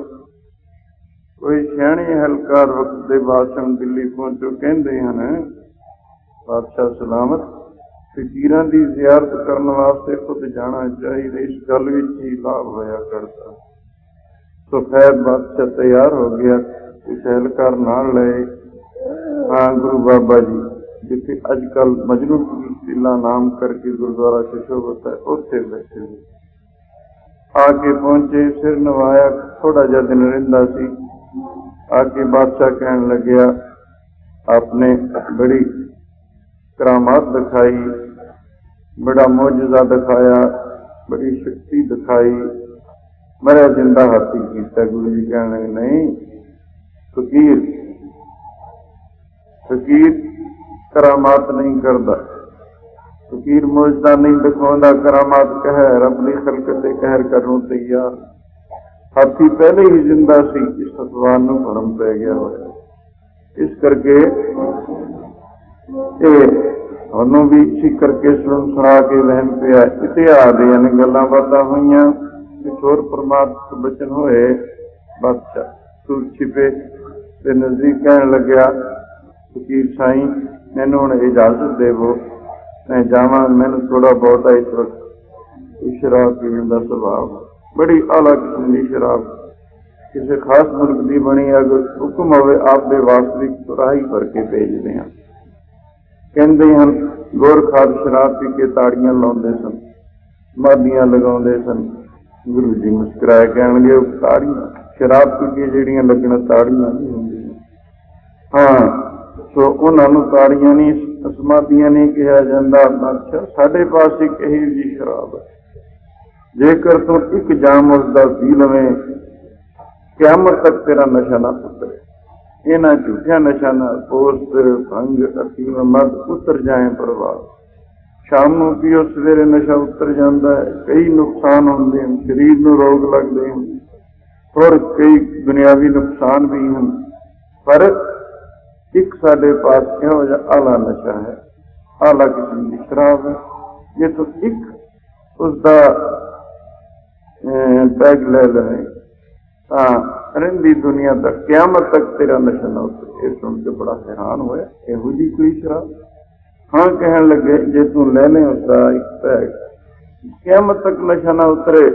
ਕੋਈ ਸਿਆਣੀ ਹਲਕਾਰ ਵਕਤ ਦੇ ਬਾਦਸ਼ਾਹ ਦਿੱਲੀ ਪਹੁੰਚੋ, ਕਹਿੰਦੇ ਹਨ ਬਾਦਸ਼ਾਹ ਸਲਾਮਤ ਫਕੀਰਾਂ ਦੀ ਜ਼ਿਆਰਤ ਕਰਨ ਵਾਸਤੇ ਖੁਦ ਜਾਣਾ ਚਾਹੀਦਾ, ਇਸ ਗੱਲ ਵਿੱਚ ਹੀ ਲਾਭ ਹੋਇਆ ਕਰਦਾ। ਸੋ ਖੈਰ ਬਾਦਸ਼ਾਹ ਤਿਆਰ ਹੋ ਗਿਆ, ਕੁਛ ਅਹਿਲਕਾਰ ਨਾਲ ਲਏ। ਹਾਂ ਗੁਰੂ ਬਾਬਾ ਜੀ ਜਿੱਥੇ ਅੱਜ ਕੱਲ੍ਹ ਮਜਨੂ ਟੀਲਾ ਨਾਮ ਕਰਕੇ ਗੁਰਦੁਆਰਾ ਸ਼ਸ਼ੋਭਤ ਹੈ, ਉੱਥੇ ਬੈਠੇ ਹੋਏ ਆ ਕੇ ਪਹੁੰਚੇ। ਸਿਰ ਨਵਾਇਆ, ਥੋੜਾ ਜਿਹਾ ਦਿਨ ਰਹਿੰਦਾ ਸੀ। ਆ ਕੇ ਬਾਦਸ਼ਾਹ ਕਹਿਣ ਲੱਗਿਆ, ਆਪਨੇ ਬੜੀ ਕਰਾਮਾਤ ਦਿਖਾਈ, ਬੜਾ ਮੌਜੂਜ਼ਾ ਦਿਖਾਇਆ, ਬੜੀ ਸ਼ਕਤੀ ਦਿਖਾਈ, ਮਰਿਆ ਜਿੰਦਾ ਹਾਥੀ ਕੀਤਾ। ਗੁਰੂ ਜੀ ਕਹਿਣ ਲੱਗੇ ਨਹੀਂ ਫਕੀਰ ਕਰਾਮਾਤ ਨਹੀਂ ਕਰਦਾ, ਫਕੀਰ ਮੌਜੂਦਾ ਨਹੀਂ ਦਿਖਾਉਂਦਾ, ਕਰਾਮਾਤ ਕਹਿਰ ਆਪਣੀ ਖਲਕਤ ਤੇ ਕਹਿਰ ਕਰਨ ਨੂੰ ਤਿਆਰ। ਹਾਥੀ ਪਹਿਲੇ ਹੀ ਜਿੰਦਾ ਸੀ, ਇਸ ਸਤਵਾਨ ਨੂੰ ਭਰਮ ਪੈ ਗਿਆ ਹੋਇਆ। ਇਸ ਕਰਕੇ ਇਹ ਉਹਨੂੰ ਵੀ ਇਸੀ ਕਰਕੇ ਸੁਣਾ ਕੇ ਵਹਿਮ ਪਿਆ। ਇਤਿਹਾਸ ਦੀਆਂ ਨੇ ਗੱਲਾਂ ਬਾਤਾਂ ਹੋਈਆਂ, ਕਿਸ਼ੋਰ ਪਰਮਾਤਮਾ ਬਚਨ ਹੋਏ। ਬਾਦਸ਼ਾਹ ਸੁਰ ਛਿਪੇ ਤੇ ਨਜ਼ਦੀਕ ਕਹਿਣ ਲੱਗਿਆ, ਫਕੀਰ ਸਾਈਂ ਮੈਨੂੰ ਹੁਣ ਇਜਾਜ਼ਤ ਦੇਵੋ, ਮੈਂ ਜਾਵਾਂ, ਮੈਨੂੰ ਥੋੜਾ ਬਹੁਤਾ ਇਸ ਵਕਤ ਸ਼ਰਾਬ ਪੀਣ ਦਾ ਸੁਭਾਅ, ਬੜੀ ਆਲਾ ਕਿਸਮ ਦੀ ਸ਼ਰਾਬ, ਕਿਸੇ ਖਾਸ ਮੁਲਕ ਦੀ ਬਣੀ, ਅਗਰ ਹੁਕਮ ਹੋਵੇ ਆਪ ਦੇ ਵਾਸਤਵਿਕ ਰਾਹੀ ਭਰ ਕੇ ਭੇਜਦੇ ਹਾਂ। ਕਹਿੰਦੇ ਹਨ ਗੋਰਖਾਦ ਸ਼ਰਾਬ ਪੀ ਕੇ ਤਾੜੀਆਂ ਲਾਉਂਦੇ ਸਨ, ਮਾਦੀਆਂ ਲਗਾਉਂਦੇ ਸਨ। ਗੁਰੂ ਜੀ ਮੁਸਕਰਾਏ, ਕਹਿਣਗੇ ਉਹ ਤਾੜੀਆਂ ਸ਼ਰਾਬ ਪੀ ਕੇ ਜਿਹੜੀਆਂ ਲੱਗਣ ਤਾੜੀਆਂ ਨਹੀਂ ਹੁੰਦੀਆਂ। ਹਾਂ ਸੋ ਉਹਨਾਂ ਨੂੰ ਤਾੜੀਆਂ ਨਹੀਂ, ਅਸਮਾਦੀਆਂ ਨਹੀਂ ਕਿਹਾ ਜਾਂਦਾ। ਅੱਛਾ ਸਾਡੇ ਪਾਸ ਇੱਕ ਇਹੋ ਜਿਹੀ ਸ਼ਰਾਬ ਹੈ, ਜੇਕਰ ਤੂੰ ਇੱਕ ਜਾਮ ਉਸਦਾ ਪੀ ਲਵੇਂ, ਕਿਆਮਤ ਤੱਕ ਤੇਰਾ ਨਸ਼ਾ ਨਾ ਉਤਰੇ। ਇਹਨਾਂ ਝੂਠਿਆਂ ਨਸ਼ਾ ਨਾਲ ਪੋਸਤ ਭੰਗ ਅਫੀਮ ਮਦ ਉਤਰ ਜਾਏ ਪ੍ਰਭਾਵ। ਸ਼ਾਮ ਨੂੰ ਪੀਓ, ਸਵੇਰੇ ਨਸ਼ਾ ਉਤਰ ਜਾਂਦਾ ਹੈ। ਕਈ ਨੁਕਸਾਨ ਹੁੰਦੇ ਹਨ, ਸਰੀਰ ਨੂੰ ਰੋਗ ਲੱਗਦੇ ਹਨ, ਹੋਰ ਕਈ ਦੁਨਿਆਵੀ ਨੁਕਸਾਨ ਵੀ ਹਨ। ਪਰ ਇੱਕ ਸਾਡੇ ਪਾਸ ਇਹੋ ਜਿਹਾ ਆਲਾ ਨਸ਼ਾ ਹੈ, ਆਲਾ ਕਿਸਮ ਦੀ ਸ਼ਰਾਬ ਹੈ। ਜੇ ਤੂੰ ਇੱਕ ਉਸਦਾ ਪੈਗ ਲੈ ਲਵੇਂ ਤਾਂ ਰਹਿੰਦੀ ਦੁਨੀਆ ਤੱਕ ਕਿਆਮਤ ਤੱਕ ਤੇਰਾ ਨਸ਼ਾ ਨਾ ਉਤਰੇ। ਇਹ ਸੁਣ ਕੇ ਬੜਾ ਹੈਰਾਨ ਹੋਇਆ, ਇਹੋ ਜਿਹੀ ਕੋਈ ਸ਼ਰਾਬ? ਹਾਂ ਕਹਿਣ ਲੱਗੇ, ਜੇ ਤੂੰ ਲੈ ਲੈ ਉਸਦਾ ਇੱਕ ਪੈਗ, ਕਿਆਮਤ ਤੱਕ ਨਸ਼ਾ ਨਾ ਉਤਰੇ।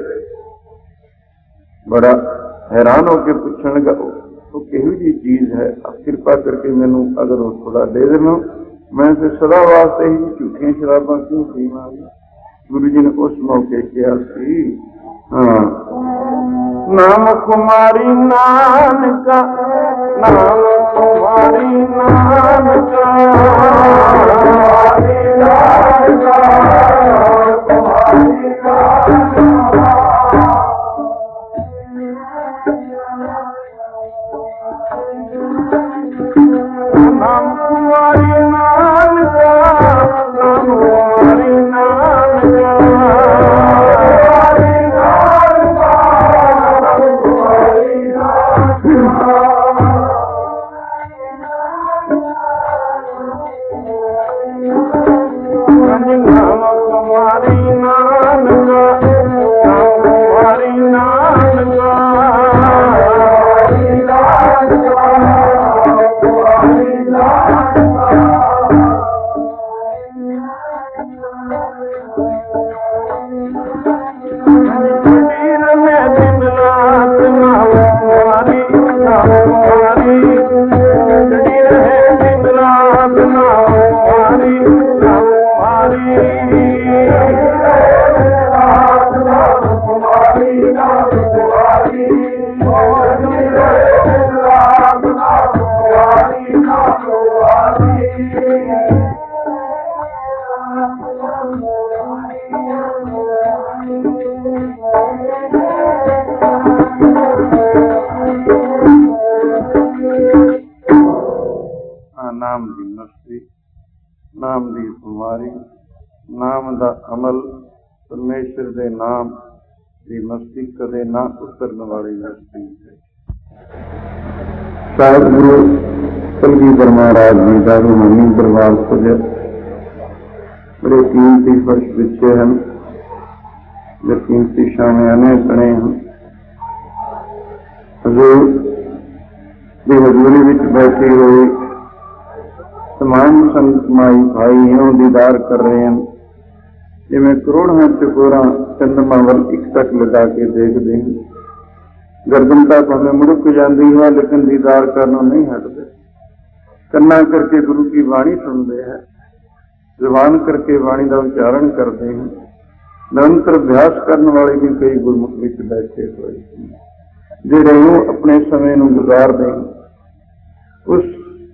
ਬੜਾ ਹੈਰਾਨ ਹੋ ਕੇ ਪੁੱਛਣ ਲੱਗਾ, ਉਹ ਕਿਹੋ ਜਿਹੀ ਚੀਜ਼ ਹੈ? ਕਿਰਪਾ ਕਰਕੇ ਮੈਨੂੰ ਅਗਰ ਉਹ ਥੋੜਾ ਦੇ ਦੇਣਾ, ਮੈਂ ਤੇ ਸਦਾ ਵਾਸਤੇ ਹੀ ਝੂਠੀਆਂ ਸ਼ਰਾਬਾਂ ਕਿਉਂ ਪੀਵਾਂ। ਗੁਰੂ ਜੀ ਨੇ ਉਸ ਮੌਕੇ ਕਿਹਾ ਸੀ, ਹਾਂ ਨਾਮ ਕੁਮਾਰੀ ਨਾਨਕਾ, ਨਾਮ कुमारी नानका नाम दी मस्ती, नाम दी कुमारी, नाम दा अमल, परमेश्वर दे नाम दी मस्ती कदे ना उतरन वाली मस्ती है। साहिब गुरु कलगीधर महाराज जी का रूहानी दरबार सजा बड़े कीमती फर्श बिछे हैं, जो कीमती शामियाने बने हैं। हजूर की हजूरी विच बैठी हुई तमाम संत माई भाई दीदार कर रहे हैं, जिमें करोड़ों चकोरा चंद्रमा वाल एक तक लगा के देखते हैं। गर्दनता भावें मुड़क जाती है, लेकिन दीदार करनों नहीं हटते। कन्ना करके गुरु की वाणी सुनते हैं, जुबान करके वाणी का उच्चारण करते हैं। निरंतर अभ्यास करने वाले भी कई गुरमुख विच बैठे हुए जिहड़े यूं अपने समय नूं गुजारदे हैं। उस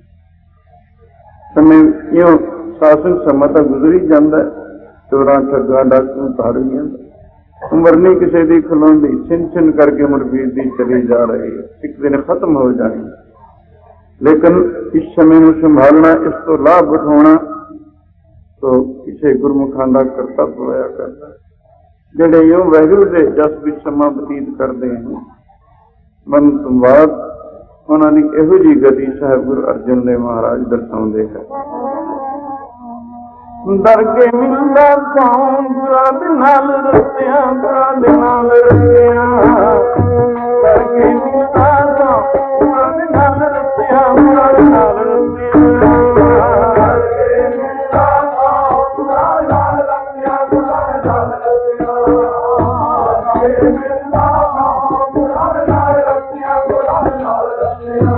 समय यो शासन समा तो गुजरी जाता है, चोरा ठगा डाकू ताड़ियां उम्र नहीं किसी की खलोंदी, छिन छिन करके उम्र बीतती चली जा रही है, एक दिन खत्म हो जानी। लेकिन इस समय में संभालना, इस तो लाभ उठाना तो किसी गुरमुखां दा कर्तव्य होया करता है, जिहड़े यूं वाहिगुरू दे जस विच समा बतीत करते हैं। मन तो बाद उन्होंने इहो जी गति साहिब गुरु अर्जन देव महाराज दर्शाते हैं। डर के मिलदा कौन गुरा दे नाल रस्तियां, गुरा दे नाल रस्तियां, डर के मिलदा कौन गुरा दे नाल रस्तियां, गुरा दे नाल रस्तियां, डर के मिलदा कौन गुरा दे नाल रस्तियां, गुरा दे नाल रस्तियां, डर के मिलदा कौन गुरा दे नाल रस्तियां, गुरा दे नाल रस्तियां।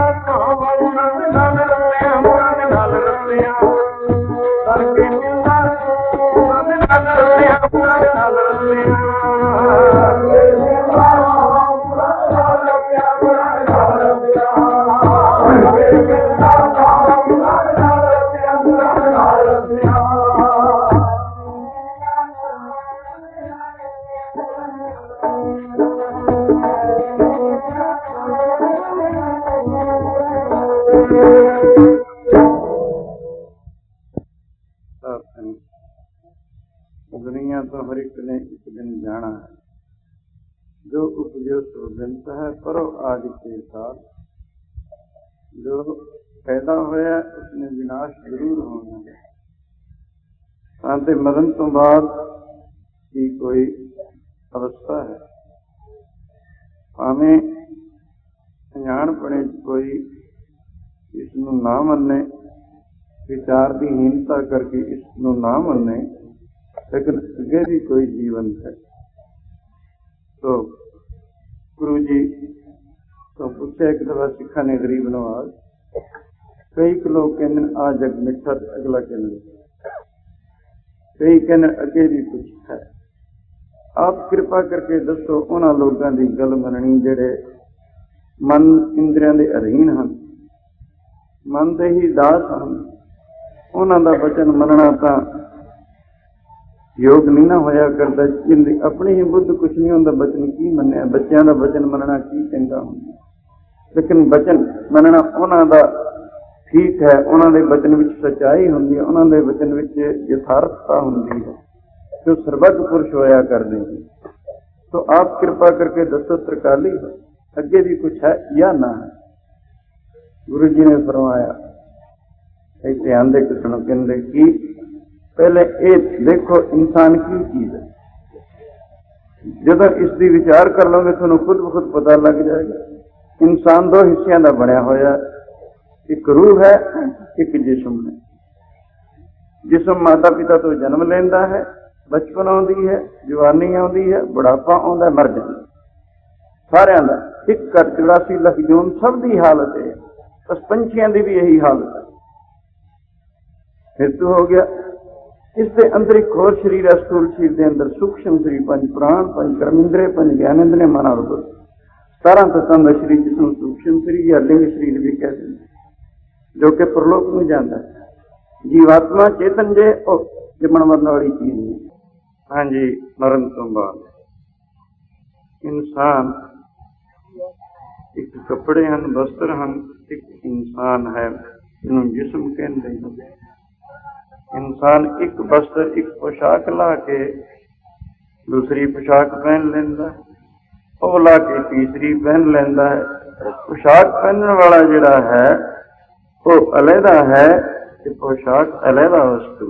Dar दुनिया तो हर एक ने एक दिन जाना है, जो उपजो सो बिनता है परो आज के साथ। जो पैदा होया उसने विनाश जरूर होना है। आते मरण तो बाद की कोई अवस्था है, भावें अजाणपणे कोई इसनूं ना मन्ने, विचार की हीनता करके इसनूं ना मन्ने, लेकिन अगे भी कोई जीवन है। तो गुरु जी तो पूछा एक दफा सिखा ने गरीब नवाज, कई लोग कहते आ जग मिठा, अगला कहते कई कहते अगे भी कुछ है। आप कृपा करके दसो उन्होंने लोगों की गल मननी जेड़े मन इंद्रियां दे अधीन हैं, मन दे ही दास हैं, उन्हों का वचन मनना तो योग नहीं ना होया करता। अपनी ही बुद्ध कुछ नहीं होंदा, बचन की मन्या, बच्चों का वचन मनना की चंगा होंदा, लेकिन वचन मनना उन्हों का ठीक है, उन्होंने वचन में सच्चाई होंदी है, उन्होंने वचन में यथार्थता होंदी है, जो सर्वज्ञ पुरुष होया करते हैं। तो आप कृपा करके दसो त्रिकाली अगे भी कुछ है या ना है। गुरु जी ने फरमाया ध्यान दे के सुनो, कहते कि पहले ये देखो इंसान की चीज है, जब इसकी विचार कर लोगे तो खुद ब खुद पता लग जाएगा। इंसान दो हिस्सों का बनया होया, एक रूह है, एक जिस्म है। जिस्म माता पिता तो जन्म लेंदा है, बचपन आउंदी है, जवानी आउंदी है, बुढ़ापा आउंदा, मर जांदा, सारियां दा। एक कर 84 लाख जून सब दी हालत है, बस पंछियां दी भी यही हालत है। मृत्यु हो गया, इसके अंदर एक होर शरीर है, स्थूल शरीर के अंदर सूक्ष्म शरीर, 5 प्राण, 5 कर्मेंद्रिय, 5 ज्ञानेंद्रिय, मन और बुद्धि, 17 तत्वां का शरीर, जिसमें सूक्ष्म शरीर या लिंग शरीर भी कहते हैं, जो कि परलोक में जाता है। जीवात्मा चेतन जे जमण मरण वाली चीज नहीं। हाँ जी, मरण तो बाद इंसान एक कपड़े हैं, वस्त्र हैं, एक इंसान है जिन्होंने जिस्म कहते हैं। इंसान एक वस्त्र, एक पोशाक ला के दूसरी पोशाक पहन लेंदा, वो ला के तीसरी पहन लेंदा है। पोशाक पहनने वाला जिहड़ा है वो अलहदा है, कि पोशाक अलहदा वस्तु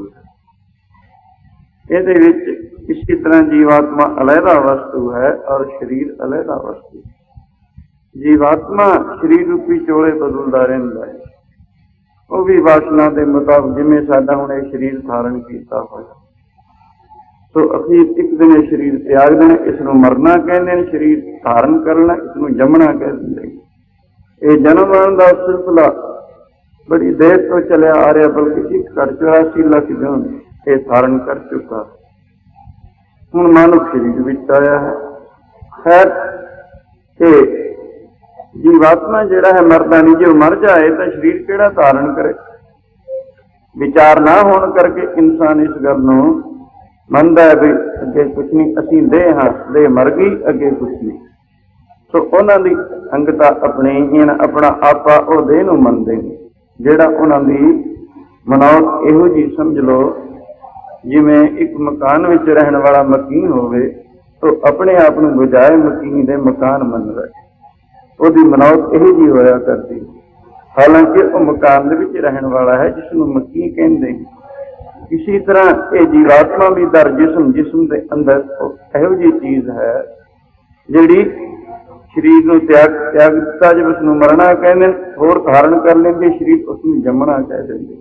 है। ये इसी तरह जीवात्मा अलहदा वस्तु है और शरीर अलहदा वस्तु। जीवात्मा शरीर रूपी चोले बदलता रहता है, वो भी वासना के मुताबिक, जिमें साडा हुण ये शरीर धारण किया होया, तो अखीर एक दिन शरीर त्याग देना, इसनूं मरना कहते हैं, शरीर धारण करना इसनूं जमना कहते हैं। ये जन्म मरण का सिलसिला बड़ी देर तो चलिया आ रहा, बल्कि 1,84 लाख जून ये धारण कर चुका, हुण मानव शरीर विच आया है। खैर ये जीवात्मा जिहड़ा है मरदा नहीं, जो मर जाए तो शरीर किहड़ा धारण करे। विचार ना होने करके इंसान इस गल नूं मनदा है भी अगे कुछ नहीं, असीं देह हां, देह मर गई, अगे कुछ नहीं। तो उन्हां दी अंगता अपनी इन अपना आपा वो देह नूं मनदे ने, जिहड़ा उन्हां दी मनौत इहो जी समझ लो जिवें एक मकान विच रहण वाला मकीन होवे, तो अपने आप नूं बजाए मकीन दे मकान मनदा है, ਉਹਦੀ ਮਨੌਤ ਇਹੋ ਜਿਹੀ ਹੋਇਆ ਕਰਦੀ। ਹਾਲਾਂਕਿ ਉਹ ਮਕਾਨ ਦੇ ਵਿੱਚ ਰਹਿਣ ਵਾਲਾ ਹੈ, ਜਿਸਨੂੰ ਮੱਕੀ ਕਹਿੰਦੇ। ਇਸੇ ਤਰ੍ਹਾਂ ਇਹ ਜੀਵਾਤਮਾ ਵੀ ਦਰ ਜਿਸਮ ਦੇ ਅੰਦਰ ਇਹੋ ਜਿਹੀ ਚੀਜ਼ ਹੈ ਜਿਹੜੀ ਸਰੀਰ ਨੂੰ ਤਿਆਗ ਦਿੱਤਾ, ਜਦ ਉਸਨੂੰ ਮਰਨਾ ਕਹਿੰਦੇ, ਹੋਰ ਧਾਰਨ ਕਰ ਲੈਂਦੇ ਸਰੀਰ, ਉਸਨੂੰ ਜੰਮਣਾ ਕਹਿ ਦਿੰਦੇ।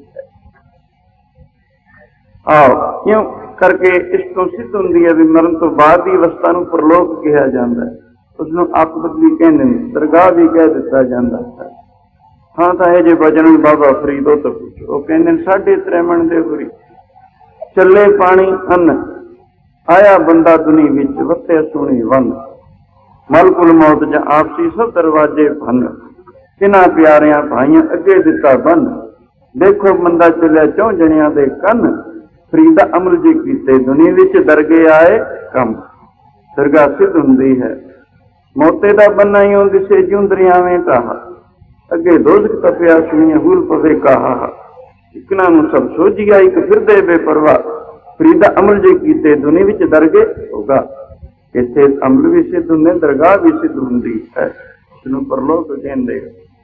ਆਹ ਕਿਉਂ ਕਰਕੇ ਇਸ ਤੋਂ ਸਿੱਧ ਹੁੰਦੀ ਹੈ ਵੀ ਮਰਨ ਤੋਂ ਬਾਅਦ ਦੀ ਅਵਸਥਾ ਨੂੰ ਪਰਲੋਕ ਕਿਹਾ ਜਾਂਦਾ ਹੈ, उसनों आकबत भी कहते हैं, दरगाह भी कह दिता जाता है। हाँ तो ये जो बजन बाबा फरीद तो पूछो, वो कहते हैं 3.5 मन दे बुरी चले पानी अन्न, आया बंदा दुनी विच वत्ते सुनी वन, मलकुल मौत ज आपसी सब दरवाजे भन, तिना प्यारियां भाइयां अगे दिता बन, देखो बंदा चलिया 4 जणियां दे कन, फरीदा अमल जी कीते दुनी विच दरगे आए कम, दरगाह सिद्ध हुंदी है। मोते दा बन्ना ही दिसे जुंदरियां में ताहा, अगे दोजख तपिया सुनिया हूल पवे कहा इकना नूं सब सोझिया एक फिरदे बेपरवाह फरीदा अमल जे कीते दुनी विच दरगे होगा। इत्थे अमल भी सिद्ध हुंदे दरगाह भी सिद्ध हुंदी है, इसनूं परलोक कहंदे।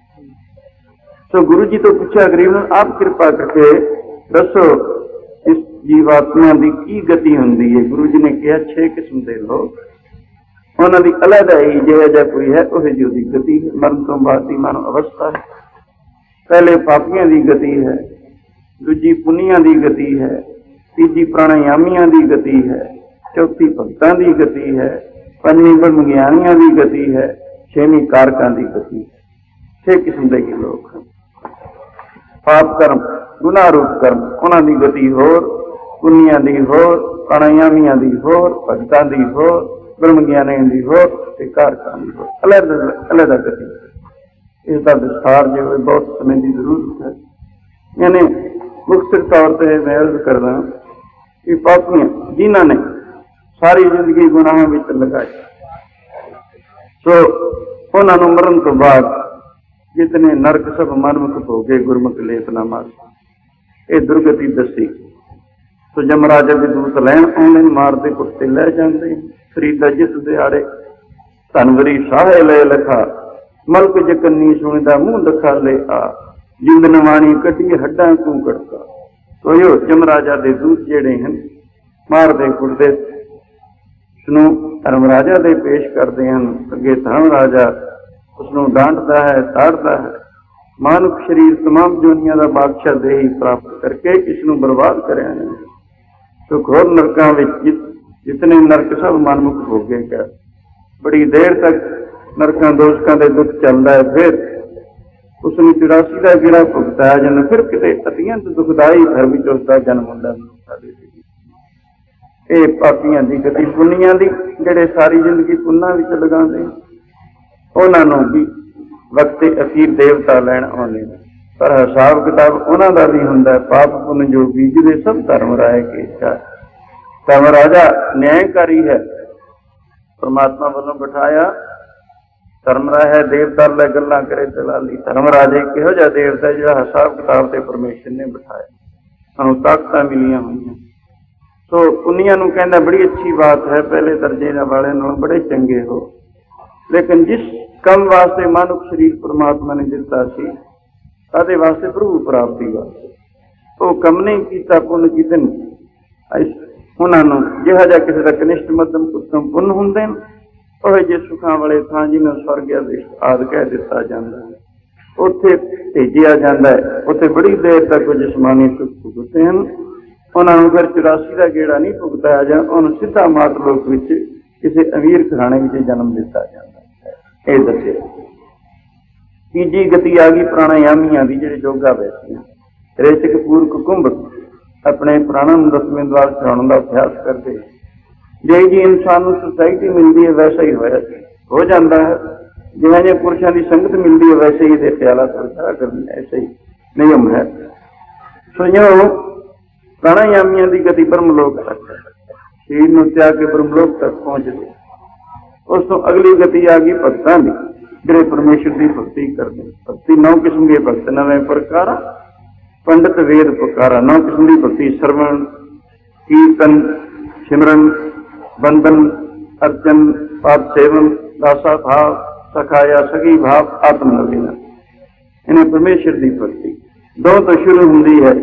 सो गुरु जी तो पूछा गरीब ने आप कृपा करके दसो इस जीवात्मा की की गति हुंदी है। गुरु जी ने कहा 6 किस्म के लोग उन्होंने अलहदा ही जिहा कोई है उह जी उसकी गति है। मरण तो बाद की मानो अवस्था है। पहले पापियां की गति है, दूजी पुनिया की गति है, तीजी प्राणायामियां की गति है, चौथी भक्तां की गति है, पंजवीं ब्रह्मज्ञानियां की गति है, छेवीं कारकां की गति है। 6 किस्म के लोग हैं। पाप कर्म गुनाह रूप कर्म उन्होंने गति होर, पुनिया की होर, प्राणायामियां की होर, भक्तां की होर, ब्रह्मज्ञानियां की होर ते कारकां की होर, अलग गति। इसका विस्तार जो है बहुत समय की जरूरत है। यानी मुख्तर तौर पर मैं अर्ज करदा कि पापियां जिन्होंने सारी जिंदगी गुनाहों में लगाई, सो उन्होंने मरण तो बाद जितने नरक सब मनमुख हो गए गुरमुख लेपना मार ये दुर्गति दसी। तो जमराजा के दूत लैन आने मारते कुत्ते लै जाते फरीदा जिस दिहाड़े धनवरी साहे ले लखा मलक जकन्नी सुनदा मुंह दखा ले आ जिंद नवाणी कटी हड्डां तू कटका। तो यो जमराजा के दूत जेड़े हैं मारते कुटते उसनों धर्मराजा दे पेश करते हैं। अगे धर्मराजा उसनों डांटता है, ताड़ता है। मानुख शरीर तमाम जोनिया का बादशाह दे ही प्राप्त करके इसनों बर्बाद करे। तो घोर नरकों में जितने नरक सब मनमुख हो गए क्या बड़ी देर तक नरकों दोषकों के दुख चलता है। फिर उसने 84 का गिरा भुगताया जाता, फिर कितने अत्यंत दुखदाई घर में उसका जन्म होता। ये पापियां की गति पुनिया की जेडे सारी जिंदगी पुन्ना लगाते उन्होंने भी वक्त अखीर देवता लैन आने, पर हिसाब किताब उन्होंने भी होंगे पाप पुन जो बीजते सब धर्म राय के इच्छा। धर्मराजा न्यायकारी है, परमात्मा वालों बिठाया। धर्मराज है देवता ले गल्लां करे दलाली। धर्मराज एक इहो जिहा देवता जिहड़ा हिसाब किताब से परमेश्वर ने बिठाया, सानूं ताकतां मिलियां होईयां। सो पुनिया नूं कहंदा बड़ी अच्छी बात है, पहले दर्जे वाले नालों बड़े चंगे हो, लेकिन जिस कम वास्ते मानुख शरीर परमात्मा ने दिता सी तादे वास्ते प्रभु प्राप्ति वास्ते वो कम नहीं किया, पुण्य कीते उन्होंने जिहा जिहा किसी का कनिष्ठ मध्यम उत्तम पुण्य होंदे ਉਹ जे सुखा वाले थां जिन्हों स्वर्ग आदि कह दिता जाता है उत्थे भेजिया जाता है। उत्थे बड़ी देर तक जिसमानी सुख भुगते हैं। उन्होंने फिर 84 का गेड़ा नहीं भुगताया जा, उन्होंने सीधा मातलोक में किसी अमीर घराने में जन्म दिता जाता है। ये दसे तीजी गति आ गई प्राणायामियां की जिहड़े योगा बैठियां रेचक पूर्क कुंभ अपने प्राणों 10वें द्वार चढ़ाने का अभ्यास करते। जे जी इंसान सोसाइटी मिलती है वैसा ही हो जाता है। जिन्हें जे पुरुषों की संगत मिलती है वैसे ही प्याला थोड़ा करना, ऐसा ही नियम है। सो यो प्राणायामियों की गति ब्रह्मलोक तक है, शरीर में त्याग के ब्रह्मलोक तक पहुंचते। उस तो अगली गति आ गई भक्तों की जिहड़े परमेश्वर की भक्ति करते। भक्ति 9 किस्म के भक्त 9 प्रकार पंडित वेद प्रकारा 9 किस्म की भक्ति श्रवण कीर्तन सिमरन बंधन अर्चन पाप सेवन दासा भाव सखाया सगी भाव आत्मनवीन। इन्हें परमेश्वर की भक्ति 2 तो शुरू होंगी है,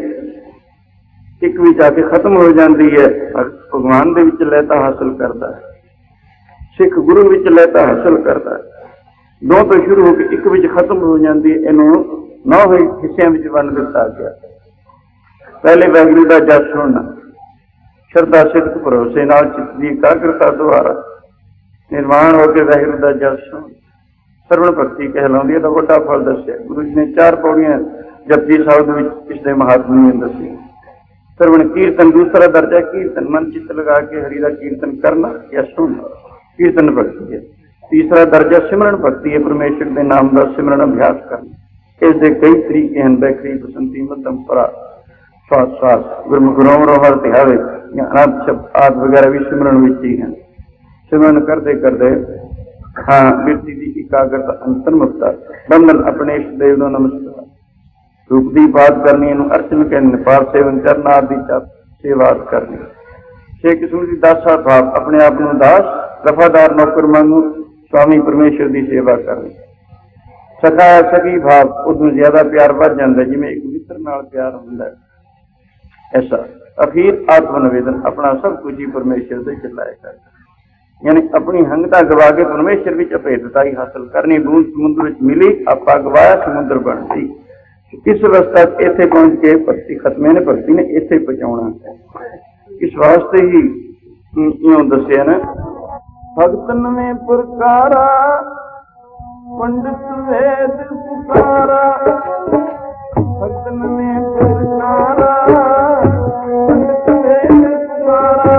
एक भी जाके खत्म हो जाती है। भगवान के विच लैता हासिल करता है, सिख गुरु विच लैता हासिल करता है। 2 तो शुरू होकर एक विच खत्म हो जाती है। इनू 9 हिस्सों में वंड दिता गया। पहले वाहिगुरू का जस सुनना, श्रद्धा सिद्ध भरोसे नाल चित्त की एकाग्रता द्वारा निर्माण होकर वाहिगुरू का जस सुन सरवण भक्ति कहलाउंदी है। वड्डा फल दस्या गुरु जी ने 4 पौड़ियां जपजी शब्द विच इसके महात्म्य दसी। सरवण कीर्तन दूसरा दर्जा कीर्तन मन चित्त लगा के हरि का कीर्तन करना या सुनना कीर्तन भक्ति है। तीसरा दर्जा सिमरन भक्ति है, परमेश्वर के नाम का सिमरन अभ्यास करना। इसके कई तरीके हैं, बैखरी बसंती मध्यम परा श्वास श्वास गुरमुख रोम रोमर तिहावे अनाथ शब्द आदि वगैरह भी सिमरन विच ही हैं। सिमरन करते करते हाँ बिरती दी इकाग्रता अंतर्मुखता बंधन अपने इष्ट देव नो नमस्कार रूप दी बात करनी इनू अर्चन कहने पार सेवन चरण आदि सेवा करनी छे किस्म की दासा भाव अपने आप नू दास वफादार नौकर मांगू स्वामी परमेश्वर की सेवा करनी सखा सखी भाव उदू ज्यादा प्यार बढ़ जाता जिमें एक मित्र नाल प्यार होंदा ऐसा अखीर आत्म निवेदन अपना सब कुछ ही परमेश्वर से चिल्लाया कर यानी अपनी हंगता गवा के परमेश्वर विच अभेदता ही हासिल करनी बूंद समुद्र विच मिली आपा गवाया समुद्र बन गई इस अवस्था इत्थे पहुंच के भक्ति खत्मे ने भक्ति ने इत्थे पहुंचाउणा है इस वास्ते ही इउं दस्सिया ना भगतन में पुरकारा पंडित वेद पुकारा भगतन में पुरकारा पंडित वेद पुकारा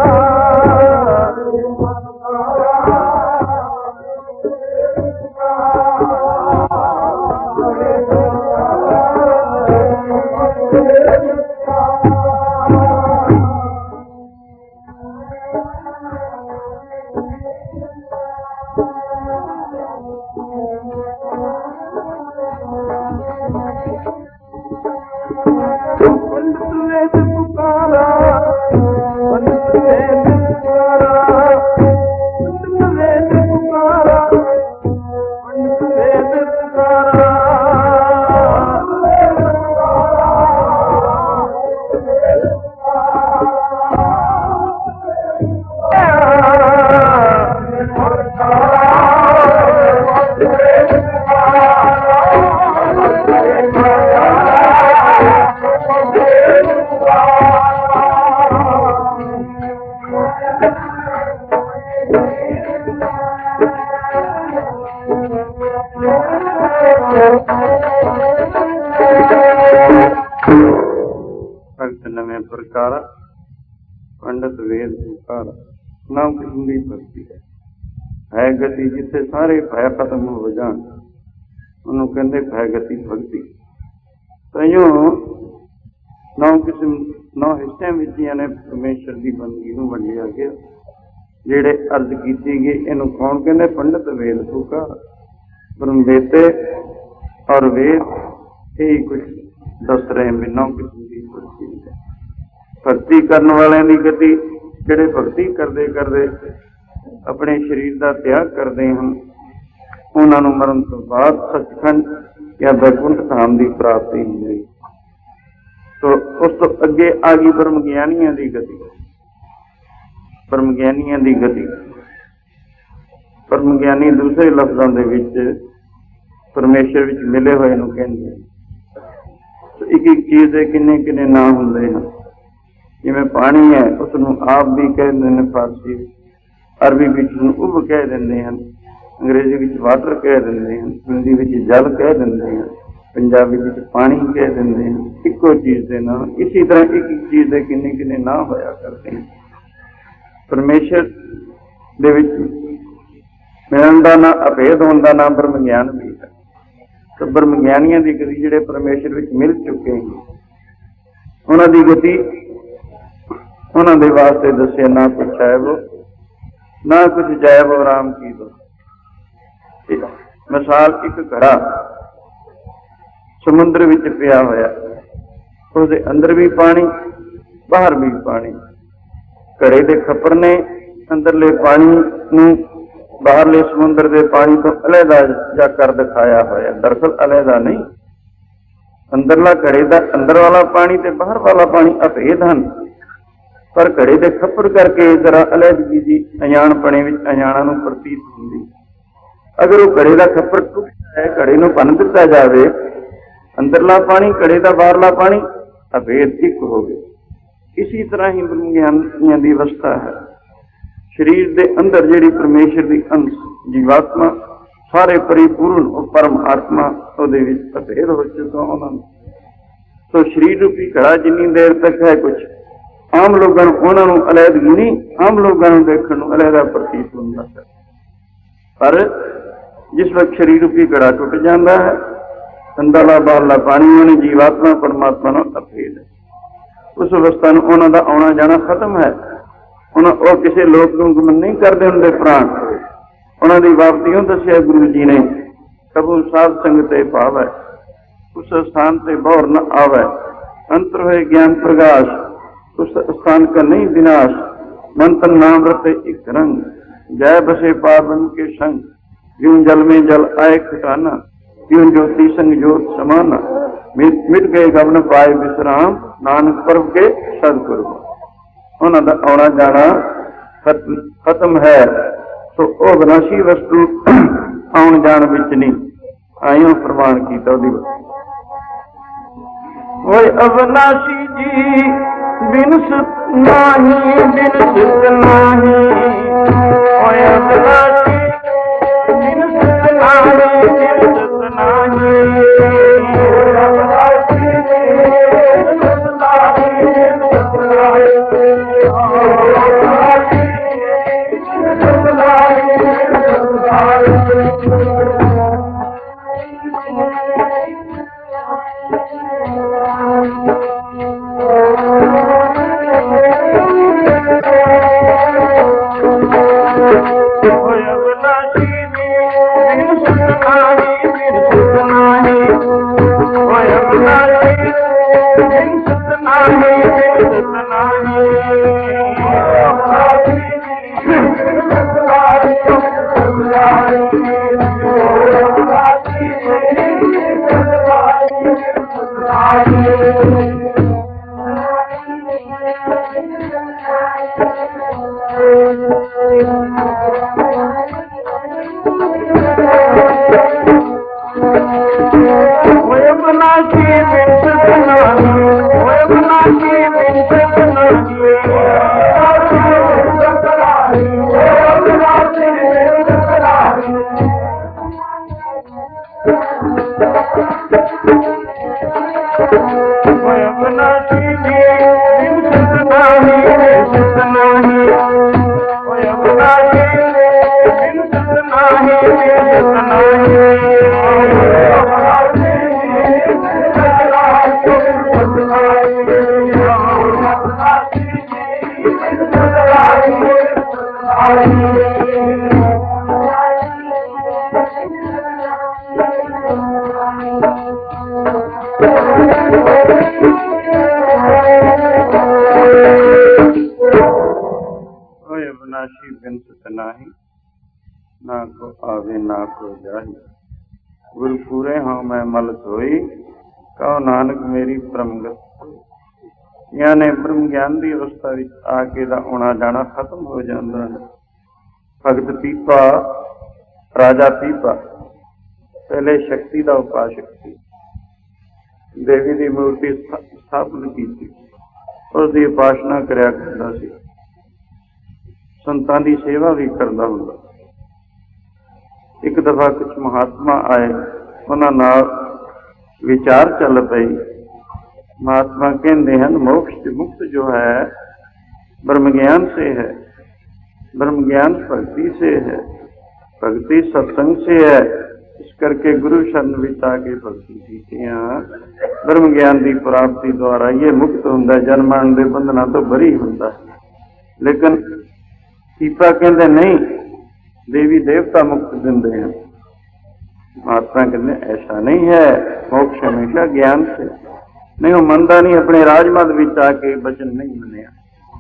पंडित वेद पुकारा नाम किस्म की भक्ति है गति जिथे सारे भय खत्म हो जान उन्होंने कहते भय गति भक्ति तो नौ किस्म 9 हिस्सों ने परमेश्वर की बंदगी को वंडिया गया जेड़े अर्ज की गई इनू कौन कहते पंडित वेद पुकारा ब्रह्म बेते और वेद यही कुछ दस रहे भी 9 किस्म की भक्ति भक्ति करने वाले की गति जिहड़े भक्ति करते करते अपने शरीर का त्याग करते हैं उन्होंने मरण तो बाद सचखंड या बैकुंठ धाम की प्राप्ति होगी तो उस तो अगे आ गई ब्रह्म ज्ञानियों की गति ब्रह्म ज्ञानियों की गति ब्रह्म ज्ञानी दूसरे लफ्जों के विच परमेश्वर विच मिले हुए कहते तो एक एक चीज़ के किन्ने किन्ने नाम होंदे हैं जिमें पानी है उसनू आप भी कह देंगे फारसी अरबी विच उब कह देंगे हैं अंग्रेजी विच वाटर कह देंगे हैं हिंदी विच जल कह देंगे हैं पंजाबी विच पानी कह देंगे हैं इको चीज़ के नाम इसी तरह एक एक चीज़ के किन्ने किन्ने नाम होया करते हैं परमेश्वर दे विच मिलन का ना अभेद होने का नाम ब्रह्म ज्ञान भी है तो ब्रह्म ज्ञानियों की गति जिहड़े परमेश्वर विच मिल चुके हैं उन्हां दी गति उन्होंने वास्ते दसिया ना कुछ छायब ना कुछ जायब आराम की दो मिसाल एक घड़ा समुद्र विच पिया होया उसके अंदर भी पानी बाहर भी पानी घड़े के खप्पर ने अंदरले पानी नूं बाहरले समुद्र के पानी तो अलहदा जा कर दिखाया होया दरअसल अलहदा नहीं अंदरला घड़े का अंदर वाला पानी ते बाहर वाला पानी अभेद हैं पर घड़े के खप्पर करके जरा अलहदगी जी अजानपने अजाणा प्रतीत होंगी अगर वो घड़े का खप्पर टूट जाए घड़े को भन दिता जाए अंदरला पानी घड़े का बाहरला पानी अभेद एक हो गए इसी तरह ही ब्रह्म ज्ञानियों की अवस्था है शरीर के अंदर जी परमेश्वर की अंश जीवात्मा सारे परिपूर्ण और परम आत्मा अभेद हो चुका उन्होंने तो शरीर रूपी घड़ा जिन्नी देर तक है कुछ आम लोगों उन्होंने अलहदगी नहीं आम लोगों देखने अलहदा प्रतीत होता है पर जिस वक्त शरीर रूपी घड़ा टुट जाता है अंदरला बाहरला पानी उन्हें जीवात्मा परमात्मा ना अभेद है उस अवस्था में उन्होंने आना जाना खत्म है वो किसी लोक को गमन नहीं करते उनके प्राण ਉਹਨਾਂ ਦੀ ਵਾਪਤੀਓਂ ਦੱਸਿਆ ਗੁਰੂ ਜੀ ਨੇ, ਕਬੂ ਸਾਧ ਸੰਗ ਤੇ ਭਾਵੈ, ਉਸ ਸਥਾਨ ਤੇ ਬੌਰ ਨ ਆਵੈ। ਅੰਤਰ ਹੋਏ ਗਿਆਨ ਪ੍ਰਗਾਸ਼, ਉਸ ਸਥਾਨ का नहीं विनाश। मंत्र नाम रते एक रंग, जय बसे पावन के संग। यूं जल में जल आए खटाना, यूं ज्योति संग ज्योत समाना। मिट गए गवन पाए विश्राम, नानक पर्व के सदगुरु। उन्हां दा आउणा जाना खत्म है, तो वह विनाशी वस्तु आउण जाण विच नहीं। आइयों प्रमाण कीता ओदी ओए अविनाशी जी बिन सुत नाही, बिन सुत नाही। ओए अविनाशी बिन सुत नाही, बिन सुत नाही। अविनाशी बिन सुत नाही, बिन सुत नाही। अविनाशी बिन सुत नाही, बिन सुत नाही। ना को आवे ना को जाही, गुरु पूरे हाँ मैं मल सोई। कहो नानक मेरी परमगत। यानी ब्रह्म ज्ञान की अवस्था आके दा आना जाना खत्म हो जाता है। भगत पीपा राजा पीपा पहले शक्ति का उपासक थी, देवी की मूर्ति स्थापन की थी, उसकी उपासना करया करता सी, संतां की सेवा भी करता हुंदा। एक दफा कुछ महात्मा आए, उन्हां नाल विचार चल पई। महात्मा कहते हैं मोक्ष मुक्त जो है ब्रह्म ज्ञान से है, ब्रह्म ज्ञान भक्ति से है, भक्ति सत्संग से है। इस करके गुरु शरण विच आके भक्ति की ब्रह्म ज्ञान की प्राप्ति द्वारा ये मुक्त हुंदा, जन्म मरण के बंधना तो बरी हुंदा। लेकिन पीपा कहते नहीं, देवी देवता मुक्त देंदे हैं। महात्मा कहते ऐसा नहीं है, मोक्ष हमेशा ज्ञान से। नहीं वो मनता नहीं, अपने राजमद विच आके वचन नहीं मनिया।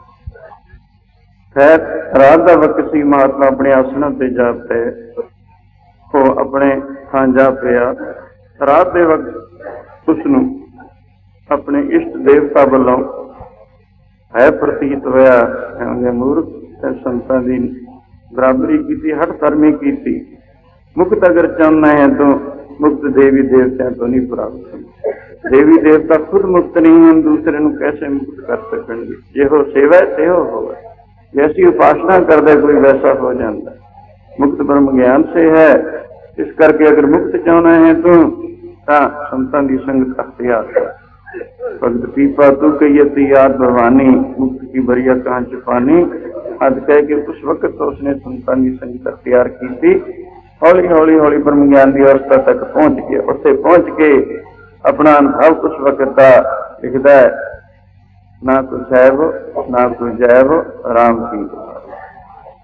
खैर रात का वक्त सी, महात्मा अपने आसना ते जा पे, वो अपने थां जा पिया। रात के वक्त उसनूं अपने इष्ट देवता वालों है प्रतीत होया मूर्ख संतां दी बराबरी की, हट धर्मी की। मुक्त अगर चाहना है तो मुक्त देवी देवता तो नहीं प्राप्त। देवी देवता खुद मुक्त नहीं, हम दूसरे को कैसे मुक्त कर सकेंगे। जो सेवा है हो, जैसी उपासना कर दे कोई वैसा हो जाता है। मुक्त ब्रह्म ज्ञान से है। इस करके अगर मुक्त चाहना है तो संतां की संगत अख्तियार कर। भगत पीपा तू कही याद भवानी, मुक्त की बरिया कहाँ छुपानी। अद कह के उस वक्त तो उसने संतां की संगत अख्तियार की थी। हौली हौली हौली ब्रह्म ज्ञान की अवस्था तक पहुंच गया। उत्थे पहुंच के अपना अनुभव उस वक्त का लिखता है, ना कोई सैब ना कोई जैब राम की।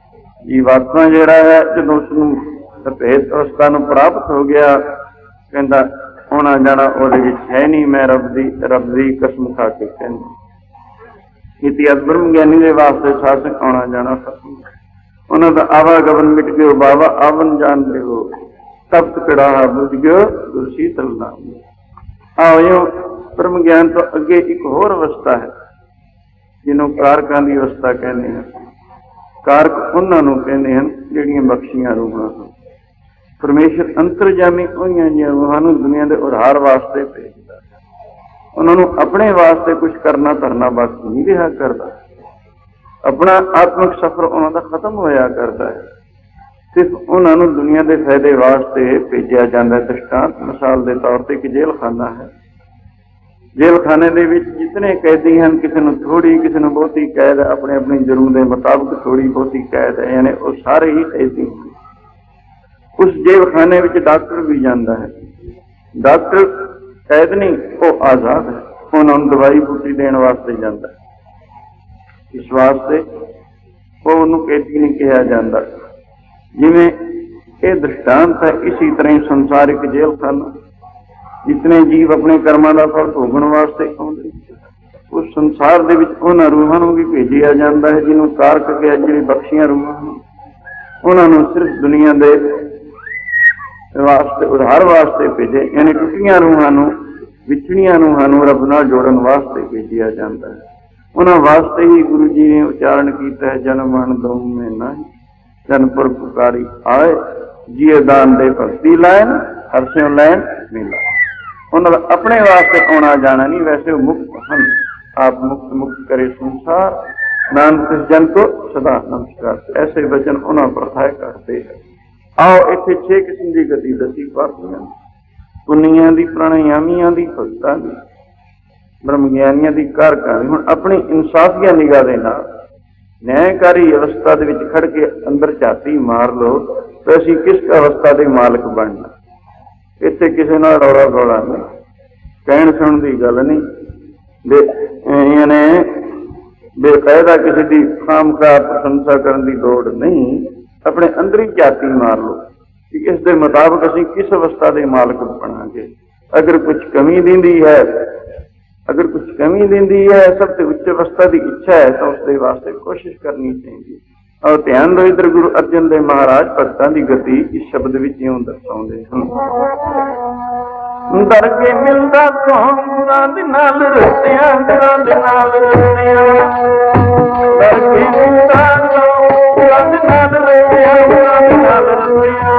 ਜੀਵਾਤਮਾ ਜਿਹੜਾ ਹੈ ਜਦੋਂ ਉਸਨੂੰ ਭੇਦ ਅਵਸਥਾ ਨੂੰ ਪ੍ਰਾਪਤ ਹੋ ਗਿਆ, ਕਹਿੰਦਾ ਆਉਣਾ ਜਾਣਾ ਉਹਦੇ ਵਿੱਚ ਹੈ ਨਹੀਂ। ਮੈਂ ਰੱਬ ਦੀ ਕਸਮ ਖਾ ਕੇ ਕਹਿੰਦਾ ਇਤਿਹਾਸ ਬ੍ਰਹਮ ਗਿਆਨੀ ਦੇ ਵਾਸਤੇ ਸਾਸਕ ਆਉਣਾ ਜਾਣਾ ਖਤਮ। ਉਹਨਾਂ ਦਾ ਆਵਾਗਮਨ ਮਿਟ ਗਿਓ ਬਾਬਾ ਆਵਨ ਜਾਣਦੇ ਹੋ, ਤਪਤ ਕੜਾਹਾ ਬੁਝ ਗਿਓ ਗੁਰ ਸੀਤਲ ਨਾਮ। ਆਓ ਬ੍ਰਹਮ ਗਿਆਨ ਤੋਂ ਅੱਗੇ ਇੱਕ ਹੋਰ ਅਵਸਥਾ ਹੈ ਜਿਹਨੂੰ ਕਾਰਕਾਂ ਦੀ ਅਵਸਥਾ ਕਹਿੰਦੇ ਹਨ। ਕਾਰਕ ਉਹਨਾਂ ਨੂੰ ਕਹਿੰਦੇ ਹਨ ਜਿਹੜੀਆਂ ਬਖਸ਼ੀਆਂ ਰੂਹਾਂ ਹਨ। ਪਰਮੇਸ਼ਰ ਅੰਤਰਜਾਮੀ ਹੋਈਆਂ ਜਿਹੀਆਂ ਰੂਹਾਂ ਨੂੰ ਦੁਨੀਆ ਦੇ ਉਧਾਰ ਵਾਸਤੇ ਭੇਜਦਾ ਹੈ। ਉਹਨਾਂ ਨੂੰ ਆਪਣੇ ਵਾਸਤੇ ਕੁਛ ਕਰਨਾ ਧਰਨਾ ਬਾਕੀ ਨਹੀਂ ਰਿਹਾ ਕਰਦਾ। ਆਪਣਾ ਆਤਮਿਕ ਸਫ਼ਰ ਉਹਨਾਂ ਦਾ ਖਤਮ ਹੋਇਆ ਕਰਦਾ ਹੈ। ਸਿਰਫ ਉਹਨਾਂ ਨੂੰ ਦੁਨੀਆ ਦੇ ਫਾਇਦੇ ਵਾਸਤੇ ਭੇਜਿਆ ਜਾਂਦਾ ਹੈ। ਦ੍ਰਿਸ਼ਟਾਂਤ ਮਿਸਾਲ ਦੇ ਤੌਰ ਤੇ ਇੱਕ ਜੇਲ੍ਹ ਖਾਨਾ ਹੈ। ਜੇਲ੍ਹ ਖਾਨੇ ਦੇ ਵਿੱਚ ਜਿਤਨੇ ਕੈਦੀ ਹਨ, ਕਿਸੇ ਨੂੰ ਥੋੜ੍ਹੀ ਕਿਸੇ ਨੂੰ ਬਹੁਤੀ ਕੈਦ, ਆਪਣੇ ਆਪਣੇ ਜੁਰਮ ਦੇ ਮੁਤਾਬਕ ਥੋੜ੍ਹੀ ਬਹੁਤੀ ਕੈਦ ਹੈ, ਯਾਨੀ ਉਹ ਸਾਰੇ ਹੀ ਕੈਦੀ ਹਨ। ਉਸ ਜੇਲ੍ਹ ਖਾਨੇ ਵਿੱਚ ਡਾਕਟਰ ਵੀ ਜਾਂਦਾ ਹੈ। ਡਾਕਟਰ ਕੈਦ ਨਹੀਂ, ਉਹ ਆਜ਼ਾਦ ਹੈ। ਉਹਨਾਂ ਨੂੰ ਦਵਾਈ ਬੂਟੀ ਦੇਣ ਵਾਸਤੇ ਜਾਂਦਾ ਹੈ। ਇਸ ਵਾਸਤੇ ਉਹ ਉਹਨੂੰ ਕੈਦੀ ਨਹੀਂ ਕਿਹਾ ਜਾਂਦਾ। ਜਿਵੇਂ ਇਹ ਦ੍ਰਿਸ਼ਟਾਂਤ ਹੈ, ਇਸੀ ਤਰ੍ਹਾਂ ਹੀ ਸੰਸਾਰਿਕ ਜੇਲ੍ਹ ਖਾਨਾ ਜਿਤਨੇ ਜੀਵ ਆਪਣੇ ਕਰਮਾਂ ਦਾ ਫਲ ਭੋਗਣ ਵਾਸਤੇ ਆਉਂਦੇ, ਉਸ ਸੰਸਾਰ ਦੇ ਵਿੱਚ ਉਹਨਾਂ ਰੂਹਾਂ ਨੂੰ ਵੀ ਭੇਜਿਆ ਜਾਂਦਾ ਹੈ ਜਿਹਨੂੰ ਕਾਰਕ ਕਿਹਾ, ਜਿਹੜੀ ਬਖਸ਼ੀਆਂ ਰੂਹਾਂ ਹਨ। ਉਹਨਾਂ ਨੂੰ ਸਿਰਫ ਦੁਨੀਆ ਦੇ ਵਾਸਤੇ ਉਧਾਰ ਵਾਸਤੇ ਭੇਜੇ, ਯਾਨੀ ਟੁੱਟੀਆਂ ਰੂਹਾਂ ਨੂੰ, ਵਿਛੜੀਆਂ ਰੂਹਾਂ ਨੂੰ ਰੱਬ ਨਾਲ ਜੋੜਨ ਵਾਸਤੇ ਭੇਜਿਆ ਜਾਂਦਾ ਹੈ। ਉਹਨਾਂ ਵਾਸਤੇ ਹੀ ਗੁਰੂ ਜੀ ਨੇ ਉਚਾਰਨ ਕੀਤਾ ਹੈ, ਜਨਮ ਮਰਨ ਦੋਮ ਮੈਂ ਨਾਹੀ, ਜਨਪੁਰ ਪੁਕਾਰੀ ਆਏ, ਜੀਏ ਦਾਨ ਦੇ ਭਗਤੀ ਲਾਇਨ, ਹਰਸਿਓ ਲੈਣ ਮਿਲਾ। ਉਹਨਾਂ ਦਾ ਆਪਣੇ ਵਾਸਤੇ ਆਉਣਾ ਜਾਣਾ ਨਹੀਂ, ਵੈਸੇ ਉਹ ਮੁਕਤ ਹਨ। ਆਪ ਮੁਕਤ ਕਰੇ ਸੰਸਾਰ, ਨਾਨਕ ਇਸ ਜਨ ਕੋ ਸਦਾ ਨਮਸਕਾਰ। ਐਸੇ ਵਚਨ ਉਹਨਾਂ ਪ੍ਰਥਾਏ ਕਰਦੇ ਹੈ। ਆਓ ਇੱਥੇ 6 ਕਿਸਮ ਦੀ ਗਤੀ ਦੱਸੀ ਪਾਰਟੀਆਂ, ਪੁੰਨੀਆਂ ਦੀ, ਪ੍ਰਾਣਾਯਾਮੀਆਂ ਦੀ, ਭਗਤਾਂ ਦੀ, ਬ੍ਰਹਮ ਗਿਆਨੀਆਂ ਦੀ, ਕਾਰਕਾਂ ਦੀ। ਹੁਣ ਆਪਣੀ ਇਨਸਾਫੀਆ ਨਿਗਾਹ ਦੇ ਨਾਲ ਨਿਆਂਕਾਰੀ ਅਵਸਥਾ ਦੇ ਵਿੱਚ ਖੜ ਕੇ ਅੰਦਰ ਝਾਤੀ ਮਾਰ ਲਓ ਤੇ ਅਸੀਂ ਕਿਸ ਅਵਸਥਾ ਦੇ ਮਾਲਕ ਬਣਨਾ। ਇੱਥੇ ਕਿਸੇ ਨਾਲ ਰੌਲਾ ਗੌਲਾ ਨਹੀਂ, ਕਹਿਣ ਸੁਣਨ ਦੀ ਗੱਲ ਨਹੀਂ, ਬੇਕਾਇਦਾ ਕਿਸੇ ਦੀ ਖਾਮਖਾਹ ਪ੍ਰਸ਼ੰਸਾ ਕਰਨ ਦੀ ਲੋੜ ਨਹੀਂ। ਆਪਣੇ ਅੰਦਰ ਹੀ ਝਾਤੀ ਮਾਰ ਲਓ ਕਿ ਇਸ ਦੇ ਮੁਤਾਬਕ ਅਸੀਂ ਕਿਸ ਅਵਸਥਾ ਦੇ ਮਾਲਕ ਬਣਾਂਗੇ। ਅਗਰ ਕੁਝ ਕਮੀ ਦਿੰਦੀ ਹੈ, ਸਭ ਤੋਂ ਉੱਚ ਅਵਸਥਾ ਦੀ ਇੱਛਾ ਹੈ ਤਾਂ ਉਸਦੇ ਵਾਸਤੇ ਕੋਸ਼ਿਸ਼ ਕਰਨੀ ਚਾਹੀਦੀ। ਔਰ ਧਿਆਨ ਦਿਓ, ਇੱਧਰ ਗੁਰੂ ਅਰਜਨ ਦੇਵ ਮਹਾਰਾਜ ਭਗਤਾਂ ਦੀ ਗਤੀ ਇਸ ਸ਼ਬਦ ਵਿੱਚ ਇਉਂ ਦਰਸਾਉਂਦੇ ਹਨ। ਦਰ ਕੇ ਮਿਲਦਾ ਗੁਰਾਂ ਦੇ ਨਾਲ ਰਤਿਆਂ, ਗੁਰਾਂ ਦੇ ਨਾਲ ਰਤਿਆਂ, ਦਰ ਕੇ ਮਿਲਦਾ ਗੁਰਾਂ ਦੇ ਨਾਲ ਰਤਿਆਂ, ਗੁਰਾਂ ਦੇ ਨਾਲ ਰਤਿਆਂ।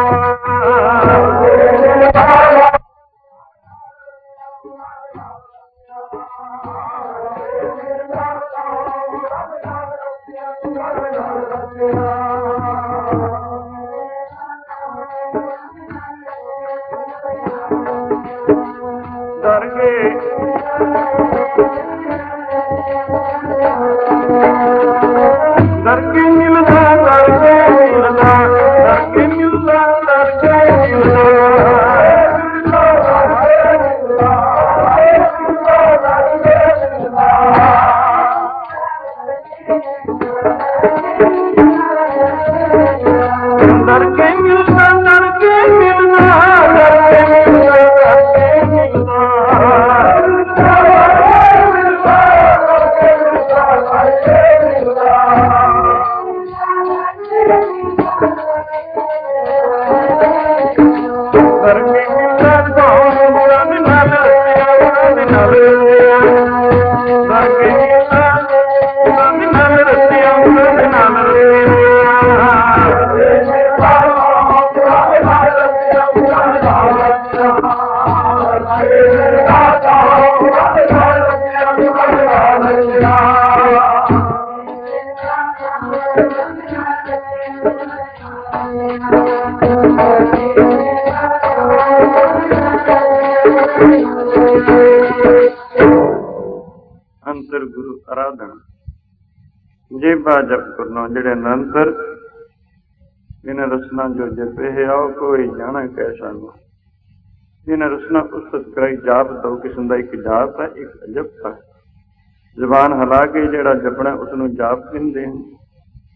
ਅੰਤਰ ਗੁਰੂ ਆਰਾਧਨ ਜੇਬਾ ਜਪ ਕਰਨਾ, ਜਿਹੜੇ ਨਿਰੰਤਰ ਇਹਨਾਂ ਰਸਨਾ ਜੋ ਜਪੇ ਆਓ ਕੋਈ ਜਾਣਾ ਕੈਸਾ ਨੂੰ। ਇਹਨਾਂ ਰਸਨਾ ਉਸ ਸਤਿਕਾਰੀ ਜਾਪ ਦੋ ਕਿਸਮ ਦਾ, ਇੱਕ ਜਾਪ ਹੈ, ਇੱਕ ਜਪ ਹੈ। ਜ਼ਬਾਨ ਹਿਲਾ ਕੇ ਜਿਹੜਾ ਜਪਣਾ ਉਸਨੂੰ ਜਾਪ ਕਹਿੰਦੇ ਹਨ।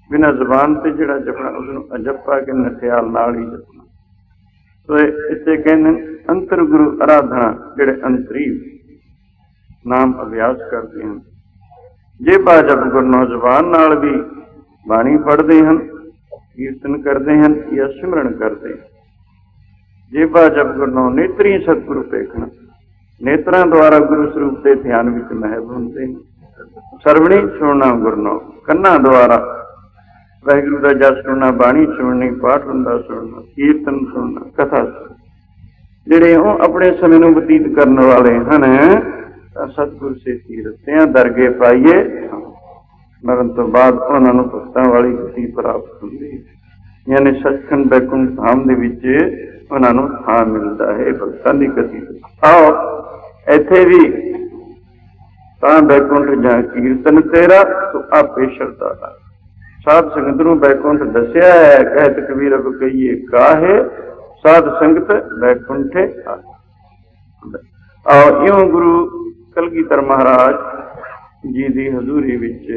बिना जबान से जिहड़ा जपना उसनूं अजप्पा कहंदे, ख्याल नाल ही जपना। सो इत्थे कहंदे अंतर गुरु आराधना, जिहड़े अंतरी नाम अभ्यास करते हैं, जेबा जप गुरनो जबान नाल भी बाणी पढ़ते हैं, कीर्तन करते हैं या सिमरन करते हैं। जेबा जप गुरनो नेत्री सतगुरु पेखना, नेत्रां द्वारा गुरु स्वरूप के ध्यान विच महब होंदे हैं। सरवणी सुनना गुरनो, कन्ना द्वारा वाहिगुरू का जस सुनना, बाणी सुननी, पाठ हुंदा सुनना, कीर्तन सुनना, कथा सुनना। जिहड़े ਉਹ अपने समय ਨੂੰ ਬਤੀਤ ਕਰਨ वाले ਹਨ ਤਾਂ ਸਤਿਗੁਰ ਸੇਤੀ ਰਸਤਿਆਂ ਦਰਗੇ ਪਾਈਏ, ਮਰਨ ਤੋਂ ਬਾਅਦ ਉਹਨਾਂ ਨੂੰ ਭਗਤਾਂ ਵਾਲੀ ਗਤੀ ਪ੍ਰਾਪਤ ਹੁੰਦੀ ਹੈ। ਯਾਨੀ ਸੱਚਖੰਡ ਬੈਕੁੰਠ ਧਾਮ ਦੇ ਵਿੱਚ ਉਹਨਾਂ ਨੂੰ ਥਾਂ ਮਿਲਦਾ ਹੈ ਭਗਤਾਂ ਦੀ ਗਤੀ। ਆਓ ਇੱਥੇ ਵੀ ਤਾਂ ਬੈਕੁੰਠ ਜਾਂ ਕੀਰਤਨ ਤੇਰਾ ਤੂੰ ਆਪੇ ਸ਼ਰਧਾ ਦਾ। ਸਾਧ ਸੰਗਤ ਨੂੰ ਬੈਕੁੰਠ ਦੱਸਿਆ ਹੈ, ਕਹਿਤ ਕਬੀਰ ਅਬ ਕਹੀਏ ਕਾਹੇ, ਸਾਧ ਸੰਗਤ ਬੈਕੁੰਠੇ ਆਓ। ਇਉਂ ਗੁਰੂ ਕਲਗੀਧਰ ਮਹਾਰਾਜ ਜੀ ਦੀ ਹਜ਼ੂਰੀ ਵਿੱਚ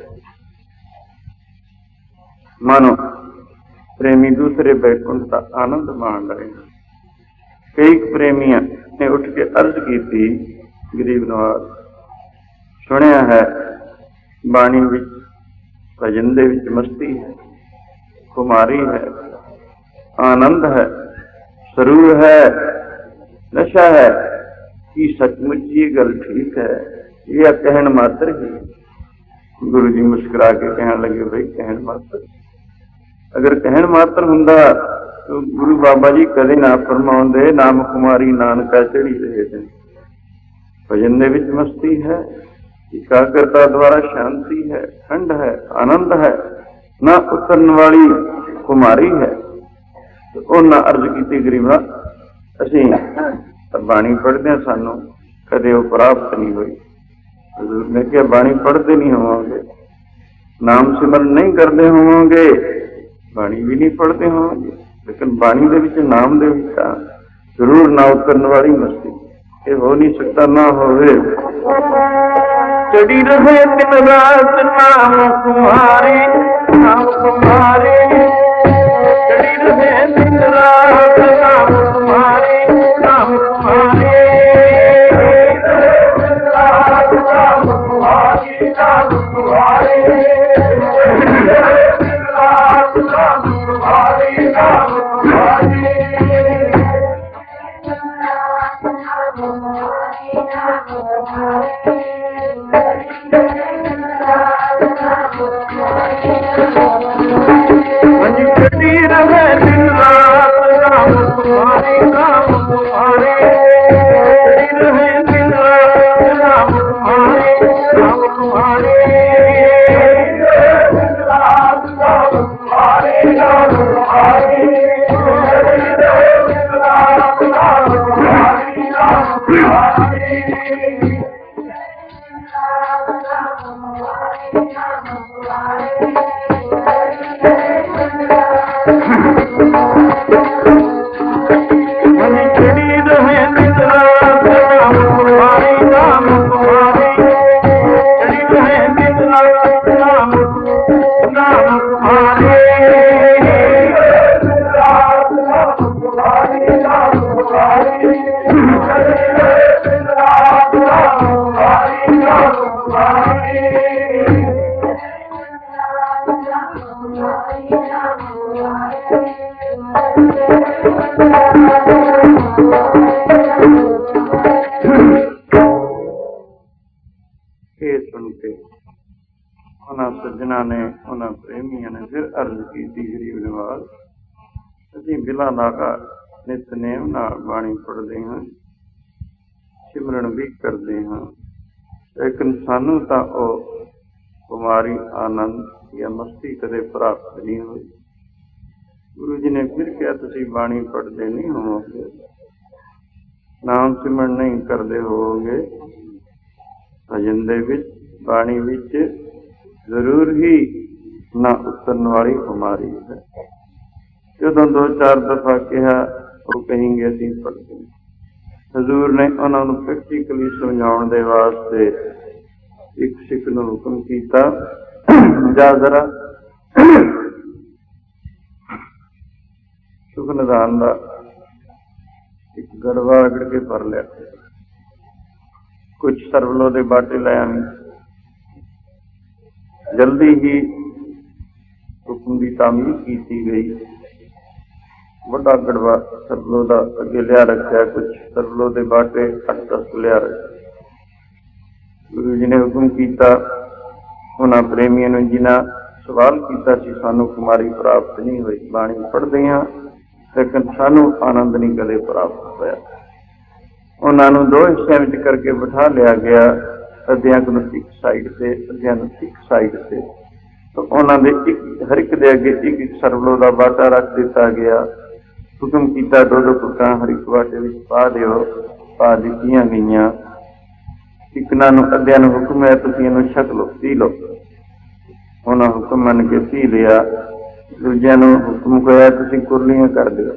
ਮਾਨੋ ਪ੍ਰੇਮੀ ਦੂਸਰੇ ਬੈਕੁੰਠ ਦਾ ਆਨੰਦ ਮਾਣ ਰਹੇ ਹਨ। ਕਈ ਪ੍ਰੇਮੀਆਂ ਨੇ ਉੱਠ ਕੇ ਅਰਜ਼ ਕੀਤੀ, ਗਰੀਬ ਨਵਾਜ਼ ਸੁਣਿਆ ਹੈ ਬਾਣੀ ਵਿੱਚ ਭਜਨ ਦੇ ਵਿੱਚ ਮਸਤੀ ਹੈ, ਕੁਮਾਰੀ ਹੈ, ਆਨੰਦ ਹੈ, ਸਰੂਰ ਹੈ, ਨਸ਼ਾ ਹੈ। ਕੀ सचमुच ये गल ठीक है या कहन मात्र ही? गुरु जी मुस्कुरा के कहने लगे, भाई कहन मात्र। अगर कहन मात्र हुंदा तो गुरु बाबा जी कदे ना फरमाउंदे, नाम कुमारी नानका चढ़ी रहे थे। भजन दे विच मस्ती है, एकाग्रता द्वारा शांति है, ठंड है, आनंद है, ना उतरन वाली कुमारी है। तो उन्हें अर्ज की, गरीबा असी बाणी पढ़ते हैं, सानू कदे वो प्राप्त नहीं हुई। हजूर ने कहा बाणी पढ़ते नहीं होवोगे, नाम सिमरन नहीं करते होवोगे, बाणी भी नहीं पढ़ते होवोगे, लेकिन बाणी दे विच नाम दे विच जरूर ना उतरन वाली मस्ती ये हो नहीं सकता। ना होवे चढ़ी रहे दिन रात नाम तुम्हारे, नाम तुम्हारे, चढ़ी रहे दिन रात नाम तुम्हारे, नाम तुम्हारे, नाम तुम्हारे, नाम तुम्हारे, नाम तुम्हारे, नाम तुम्हारे। चढ़ी रहे दिन रात नाम तुम्हारे, नाम तुम्हारे, चढ़ी रहे दिन रात नाम तुम्हारे, नाम तुम्हारे, रात नाम तुम्हारे, नाम तुम्हारे, रात नाम तुम्हारे, नाम तुम्हारे। सज्जना ने उन्होंने प्रेमियों ने फिर अर्ज की, गरीब नवाज असी बिला लागा नितनेम नाल बाणी पढ़ते हैं, सिमरन भी करते हैं, लेकिन सानू तो कुमारी आनंद या मस्ती कदे प्राप्त नहीं हुई। गुरु जी ने फिर कहा, तुसी बाणी पढ़ते नहीं होवोगे, नाम सिमरन नहीं करते होवोगे, भजन दे विच बाणी विच जरूर ही ना उतरन वाली कुमारी है। जो दो चार दफा कहा वो कहेंगे असीं पढ़ते हैं। हजूर ने उन्होंने प्रैक्टिकली समझाने दे वास्ते एक सिख नूं हुक्म कीता, जा जरा ਸੁਖ ਨਿਧਾਨ ਦਾ ਇੱਕ ਗੜਵਾ ਰਗੜ ਕੇ ਭਰ ਲਿਆ, ਕੁਛ ਸਰਵਲੋ ਦੇ ਬਾਟੇ ਲੈ ਆਵੀਂ। ਜਲਦੀ ਹੀ ਹੁਕਮ ਦੀ ਤਾਮੀਲ ਕੀਤੀ ਗਈ। ਵੱਡਾ ਗੜਵਾ ਸਰਵਲੋ ਦਾ ਅੱਗੇ ਲਿਆ ਰੱਖਿਆ, ਕੁਛ ਸਰਵਲੋ ਦੇ ਬਾਟੇ 8-10 ਲਿਆ ਰੱਖੇ। ਗੁਰੂ ਜੀ ਨੇ ਹੁਕਮ ਕੀਤਾ ਉਹਨਾਂ ਪ੍ਰੇਮੀਆਂ ਨੂੰ ਜਿਨ੍ਹਾਂ ਸਵਾਲ ਕੀਤਾ ਸੀ ਸਾਨੂੰ ਕੁਮਾਰੀ ਪ੍ਰਾਪਤ ਨਹੀਂ ਹੋਈ, ਬਾਣੀ ਪੜ੍ਹਦੇ ਹਾਂ ਲੇਕਿਨ ਸਾਨੂੰ ਆਨੰਦ ਨਹੀਂ ਕਦੇ ਪ੍ਰਾਪਤ ਹੋਇਆ। ਉਹਨਾਂ ਨੂੰ 2 ਹਿੱਸਿਆਂ ਵਿੱਚ ਕਰਕੇ ਬਿਠਾ ਲਿਆ ਗਿਆ, ਅਧਿਆਕ ਨੂੰ ਇੱਕ ਸਾਈਡ ਤੇ, ਅਧਿਆਕ ਨੂੰ ਇੱਕ ਸਾਈਡ ਤੇ। ਉਹਨਾਂ ਦੇ ਹਰ ਇੱਕ ਦੇ ਅੱਗੇ ਇੱਕ ਸਰਵਲੋ ਦਾ ਬਾਟਾ ਰੱਖ ਦਿੱਤਾ ਗਿਆ। ਹੁਕਮ ਕੀਤਾ 2-2 ਕੁੱਟਾਂ ਹਰ ਇੱਕ ਬਾਟੇ ਵਿੱਚ ਪਾ ਦਿਓ। ਪਾ ਦਿੱਤੀਆਂ ਗਈਆਂ। ਇੱਕਨਾਂ ਨੂੰ ਅੱਧਿਆਂ ਨੂੰ ਹੁਕਮ ਹੈ ਤੁਸੀਂ ਇਹਨੂੰ ਛਕ ਲਓ, ਪੀ ਲਓ। ਉਹਨਾਂ ਹੁਕਮ ਮੰਨ ਕੇ ਪੀ ਲਿਆ। ਦੂਜਿਆਂ ਨੂੰ ਹੁਕਮ ਹੋਇਆ ਤੁਸੀਂ ਕੁਰਲੀਆਂ ਕਰ ਦਿਓ,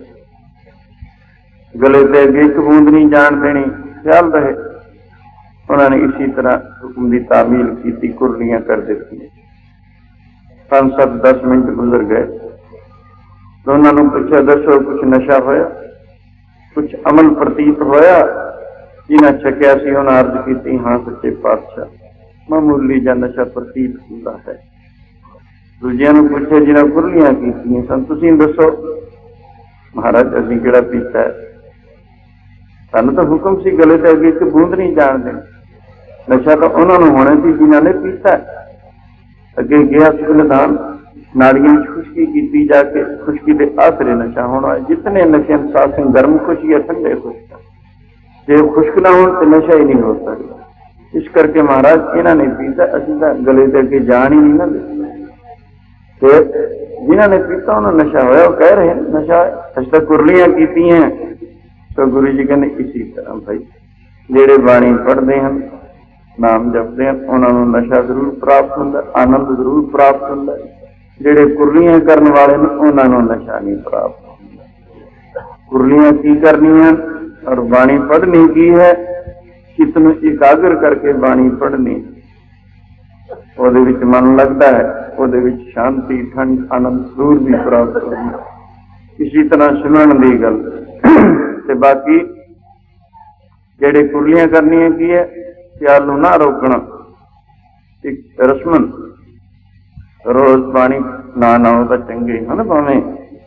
ਗਲੇ ਤੇ ਅੱਗੇ ਇੱਕ ਬੂੰਦ ਨਹੀਂ ਜਾਣ ਦੇਣੀ, ਖਿਆਲ ਰਹੇ। ਉਹਨਾਂ ਨੇ ਇਸੇ ਤਰ੍ਹਾਂ ਹੁਕਮ ਦੀ ਤਾਮੀਲ ਕੀਤੀ, ਕੁਰਲੀਆਂ ਕਰ ਦਿੱਤੀਆਂ। 5-7-10 ਮਿੰਟ ਗੁਜ਼ਰ ਗਏ। ਦੋਨਾਂ ਨੂੰ ਪੁੱਛਿਆ ਦੱਸੋ ਕੁਛ ਨਸ਼ਾ ਹੋਇਆ, ਕੁਛ ਅਮਲ ਪ੍ਰਤੀਤ ਹੋਇਆ? ਜਿਹਨਾਂ ਛਕਿਆ ਸੀ ਉਹਨਾਂ ਅਰਜ਼ ਕੀਤੀ ਹਾਂ ਸੱਚੇ ਪਾਤਸ਼ਾਹ ਮਾਮੂਲੀ ਜਾਂ ਨਸ਼ਾ ਪ੍ਰਤੀਤ ਹੁੰਦਾ ਹੈ। ਦੂਜਿਆਂ ਨੂੰ ਪੁੱਛਿਆ ਜਿਹਨਾਂ ਕੁਰਲੀਆਂ ਕੀਤੀਆਂ ਸਨ ਤੁਸੀਂ ਦੱਸੋ। ਮਹਾਰਾਜ ਅਸੀਂ ਕਿਹੜਾ ਪੀਤਾ ਹੈ, ਸਾਨੂੰ ਤਾਂ ਹੁਕਮ ਸੀ ਗਲੇ ਤੇ ਅੱਗੇ ਇੱਕ ਬੂੰਦ ਨਹੀਂ ਜਾਣ ਦੇਣੀ। ਨਸ਼ਾ ਤਾਂ ਉਹਨਾਂ ਨੂੰ ਹੋਣਾ ਸੀ ਜਿਨ੍ਹਾਂ ਨੇ ਪੀਤਾ। ਅੱਗੇ ਗਿਆ ਸੁਖ ਨਿਧਾਨ, ਨਾੜੀਆਂ ਵਿੱਚ ਖੁਸ਼ਕੀ ਕੀਤੀ ਜਾ ਕੇ, ਖੁਸ਼ਕੀ ਦੇ ਆਸਰੇ ਨਸ਼ਾ ਹੋਣਾ। ਜਿਤਨੇ ਨਸ਼ੇ ਸਾਥ ਗਰਮ ਖੁਸ਼ਕੀ ਹੈ, ਠੰਡੇ ਖੁਸ਼ਕ, ਜੇ ਖੁਸ਼ਕ ਨਾ ਹੋਣ ਤੇ ਨਸ਼ਾ ਹੀ ਨਹੀਂ ਹੋ ਸਕਦਾ। ਇਸ ਕਰਕੇ ਮਹਾਰਾਜ ਇਹਨਾਂ ਨੇ ਪੀਤਾ, ਅਸੀਂ ਤਾਂ ਗਲੇ ਦੇ ਅੱਗੇ ਜਾਣ ਹੀ ਨਹੀਂ ਨਾ ਦਿੱਤਾ। ਫਿਰ ਜਿਨ੍ਹਾਂ ਨੇ ਪੀਤਾ ਉਹਨਾਂ ਨਸ਼ਾ ਹੋਇਆ, ਉਹ ਕਹਿ ਰਹੇ ਨਸ਼ਾ, ਅਸੀਂ ਤਾਂ ਕੁਰਲੀਆਂ ਕੀਤੀਆਂ। ਤਾਂ ਗੁਰੂ ਜੀ ਕਹਿੰਦੇ ਇਸੀ ਤਰ੍ਹਾਂ ਭਾਈ ਜਿਹੜੇ ਬਾਣੀ ਪੜ੍ਹਦੇ ਹਨ, ਨਾਮ ਜਪਦੇ ਹਨ, ਉਹਨਾਂ ਨੂੰ ਨਸ਼ਾ ਜ਼ਰੂਰ ਪ੍ਰਾਪਤ ਹੁੰਦਾ, ਆਨੰਦ ਜ਼ਰੂਰ ਪ੍ਰਾਪਤ ਹੁੰਦਾ। ਜਿਹੜੇ ਕੁਰਲੀਆਂ ਕਰਨ ਵਾਲੇ ਨੇ ਉਹਨਾਂ ਨੂੰ ਨਸ਼ਾ ਨਹੀਂ ਪ੍ਰਾਪਤ ਹੁੰਦਾ। ਕੁਰਲੀਆਂ ਕੀ ਕਰਨੀਆਂ ਔਰ ਬਾਣੀ ਪੜ੍ਹਨੀ ਕੀ ਹੈ? ਚਿੱਤ ਨੂੰ ਇਕਾਗਰ ਕਰਕੇ ਬਾਣੀ ਪੜ੍ਹਨੀ, ਉਹਦੇ ਵਿੱਚ ਮਨ ਲੱਗਦਾ ਹੈ, ਉਹਦੇ ਵਿੱਚ ਸ਼ਾਂਤੀ, ਠੰਡ, ਆਨੰਦ ਜ਼ਰੂਰ ਵੀ ਪ੍ਰਾਪਤ ਹੁੰਦਾ। ਇਸੇ ਤਰ੍ਹਾਂ ਸੁਣਨ ਦੀ ਗੱਲ। ਤੇ ਬਾਕੀ ਜਿਹੜੇ ਕੁਰਲੀਆਂ ਕਰਨੀਆਂ ਕੀ ਹੈ? ਖਿਆਲ ਨੂੰ ਨਾ ਰੋਕਣਾ। ਇੱਕ ਰਸਮਨ ਰੋਜ਼ ਬਾਣੀ ਨਾ ਹੋ ਤਾਂ ਚੰਗੇ ਹਨ, ਭਾਵੇਂ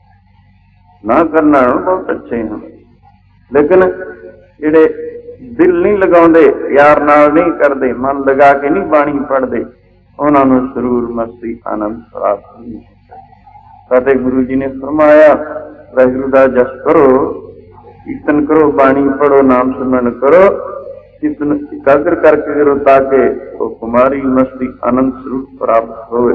ਨਾ ਕਰਨਾ ਬਹੁਤ ਅੱਛੇ ਹਨ, ਲੇਕਿਨ ਜਿਹੜੇ ਦਿਲ ਨਹੀਂ ਲਗਾਉਂਦੇ, ਪਿਆਰ ਨਾਲ ਨਹੀਂ ਕਰਦੇ, ਮਨ ਲਗਾ ਕੇ ਨਹੀਂ ਬਾਣੀ ਪੜ੍ਹਦੇ, ਉਹਨਾਂ ਨੂੰ ਸਰੂਰ ਮਸਤੀ ਆਨੰਦ ਪ੍ਰਾਪਤ ਨਹੀਂ ਹੁੰਦਾ। ਅਤੇ ਗੁਰੂ ਜੀ ਨੇ ਫਰਮਾਇਆ ਵਾਹਿਗੁਰੂ ਦਾ ਜਸ ਕਰੋ, ਕੀਰਤਨ ਕਰੋ, ਬਾਣੀ ਪੜ੍ਹੋ, ਨਾਮ ਸਿਮਰਨ ਕਰੋ, ਚਿੱਤ ਨੂੰ ਇਕਾਗਰ ਕਰਕੇ ਕਰੋ ਤਾਂ ਕਿ ਉਹ ਕੁਮਾਰੀ ਮਸਤੀ ਆਨੰਦ ਸਰੂਪ ਪ੍ਰਾਪਤ ਹੋਵੇ।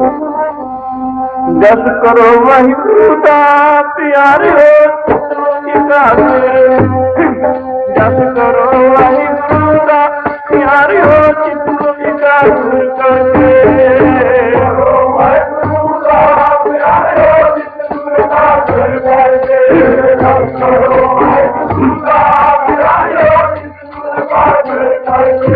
ਜਸ ਕਰੋ ਵਾਹਿਗੁਰੂ ਦਾ ਪਿਆਰਿਓ ਚਿੱਤ ਨੂੰ ਇਕਾਗਰ, ਜਸ ਕਰੋ ਵਾਹਿਗੁਰੂ ਦਾ ਪਿਆਰਿਓ ਚਿੱਤ ਨੂੰ ਇਕਾਗਰ ਕਰਕੇ, ਵਾਹਿਗੁਰੂ ਦਾ ਪਿਆਰਿਓ ਚਿੱਤ ਨੂੰ ਇਕਾਗਰ ਕਰਕੇ, ਜਸ ਕਰੋ ਵਾਹਿਗੁਰੂ ਦਾ ਪਿਆਰਿਓ ਚਿੱਤ ਨੂੰ ਇਕਾਗਰ ਕਰਕੇ।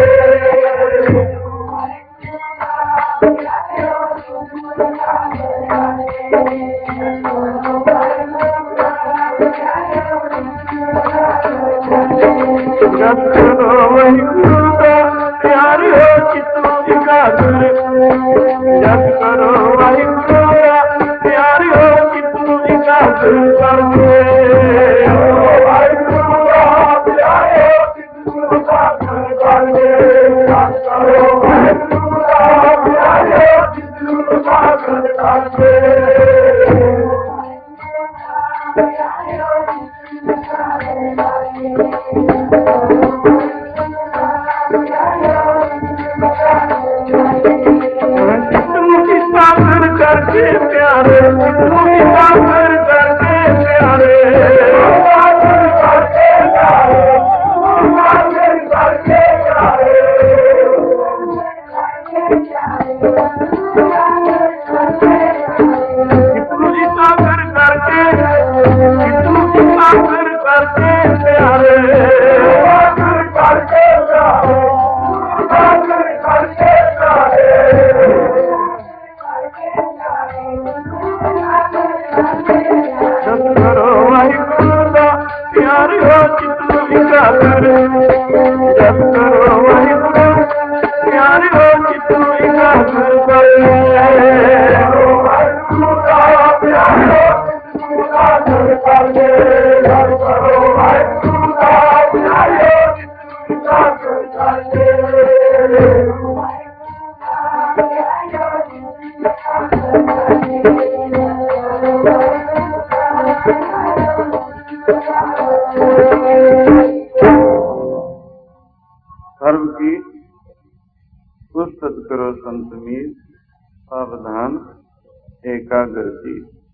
ਜਸ ਕਰੋ ਵਾਹਿਗੁਰੂ ਦਾ ਪਿਆਰਿਓ ਚਿੱਤ ਨੂੰ ਇਕਾਗਰ, ਜਸ ਕਰੋ ਵਾਹਿਗੁਰੂ ਦਾ ਪਿਆਰਿਓ ਚਿੱਤ ਨੂੰ ਇਕਾਗਰ ਕਰਕੇ, ਵਾਹਿਗੁਰੂ ਦਾ ਪਿਆਰਿਓ ਚਿੱਤ ਨੂੰ ਇਕਾਗਰ ਕਰਕੇ, ਜਸ ਕਰੋ ਵਾਹਿਗੁਰੂ ਦਾ ਪਿਆਰਿਓ ਚਿੱਤ ਨੂੰ ਇਕਾਗਰ ਕਰਕੇ। करके प्यारे कितनों इकागर करके प्यारे करके प्यारे कितनों इकागर करके कितनों इकागर करके प्यारे करके करके प्यारे प्यारियो चित एकाग्र जप करो वाहिगुरु प्यारियो चित एकाग्र करो वाहिगुरु का प्यारियो चित एकाग्र करो वाहिगुरु का प्यारियो चित एकाग्र सर्व की पुस्तक करो संत मीर सावधान एकाग्र की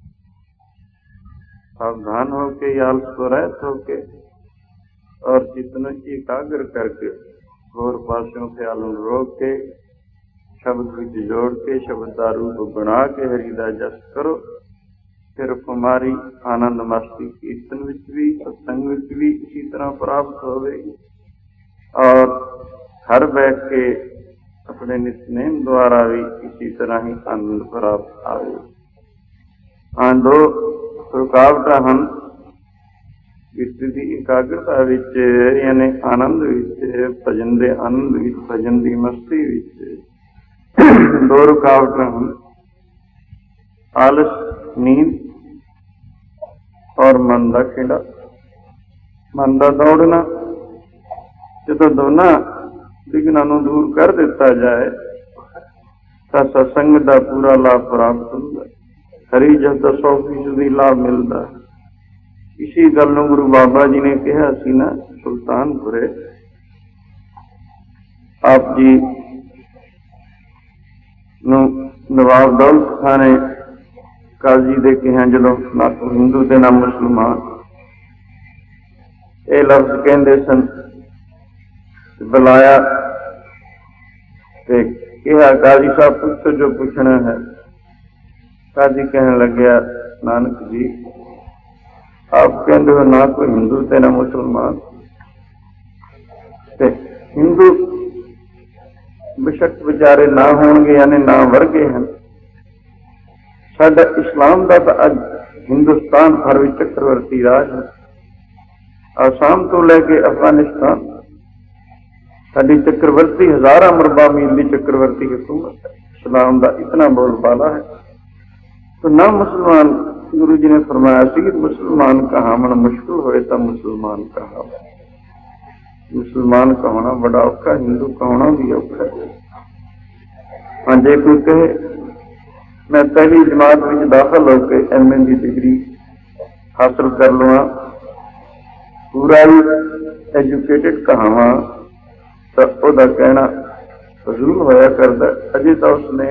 सावधान होके याल्स को रहत होके और चित्त एकाग्र करके घोर पासों के आलम रोक के शब्द विच जोड़ के शब्द का रूप बना के हरिदा जस करो फिर कुमारी आनंद मस्ती कीर्तन विच भी सत्संग विच भी इसी तरह प्राप्त होवेगी और घर बैठ के अपने नित्यनेम द्वारा भी इसी तरह ही आनंद प्राप्त आवे। हाँ दो रुकावट हैं चित्त की एकाग्रता विच यानी आनंद विच भजन दे आनंद विच भजन की मस्ती विच दो रुकावट हैं आलस नींद और मन का खेड़ा मन का दौड़ना जो दोनों विघ्नां नूं दूर कर दिता जाए तो सत्संग का पूरा लाभ प्राप्त होता हरी जब का 100% लाभ मिलता। इसी गल नूं गुरु बाबा जी ने कहा सी ना सुल्तानपुरे आप जी नूं नवाब दौलत खां ने काजी दे कहा जदों ना तो हिंदू ते ना मुसलमान ये लफ्ज कहते सन बुलाया कहा काजी साहब पूछो जो पूछना है। काजी कहने लग्या नानक जी आप कहते हो ना कोई हिंदू ते ना मुसलमान हिंदू बेशक बेचारे ना होंगे यानी ना वर्गे हैं साडा इस्लाम का तो अज हिंदुस्तान भर में चक्रवर्ती राज है आसाम तो लेके अफगानिस्तान साडी चक्रवर्ती हजारा मरबा मील की चक्रवर्ती हुकूमत है इस्लाम का इतना बोलबाला है तो ना मुसलमान गुरु जी ने फरमाया सी मुसलमान कहावना मुश्किल होए तो मुसलमान कहा मुसलमान कहना बड़ा औखा हिंदू कहना भी औखा है। हाँ जे कोई कहे मैं पहली जमात में दाखिल होकर MA की डिग्री हासिल कर लवा पूरा ही एजुकेटेड कहावा तो वह कहना फजूल होया करता अजे तो उसने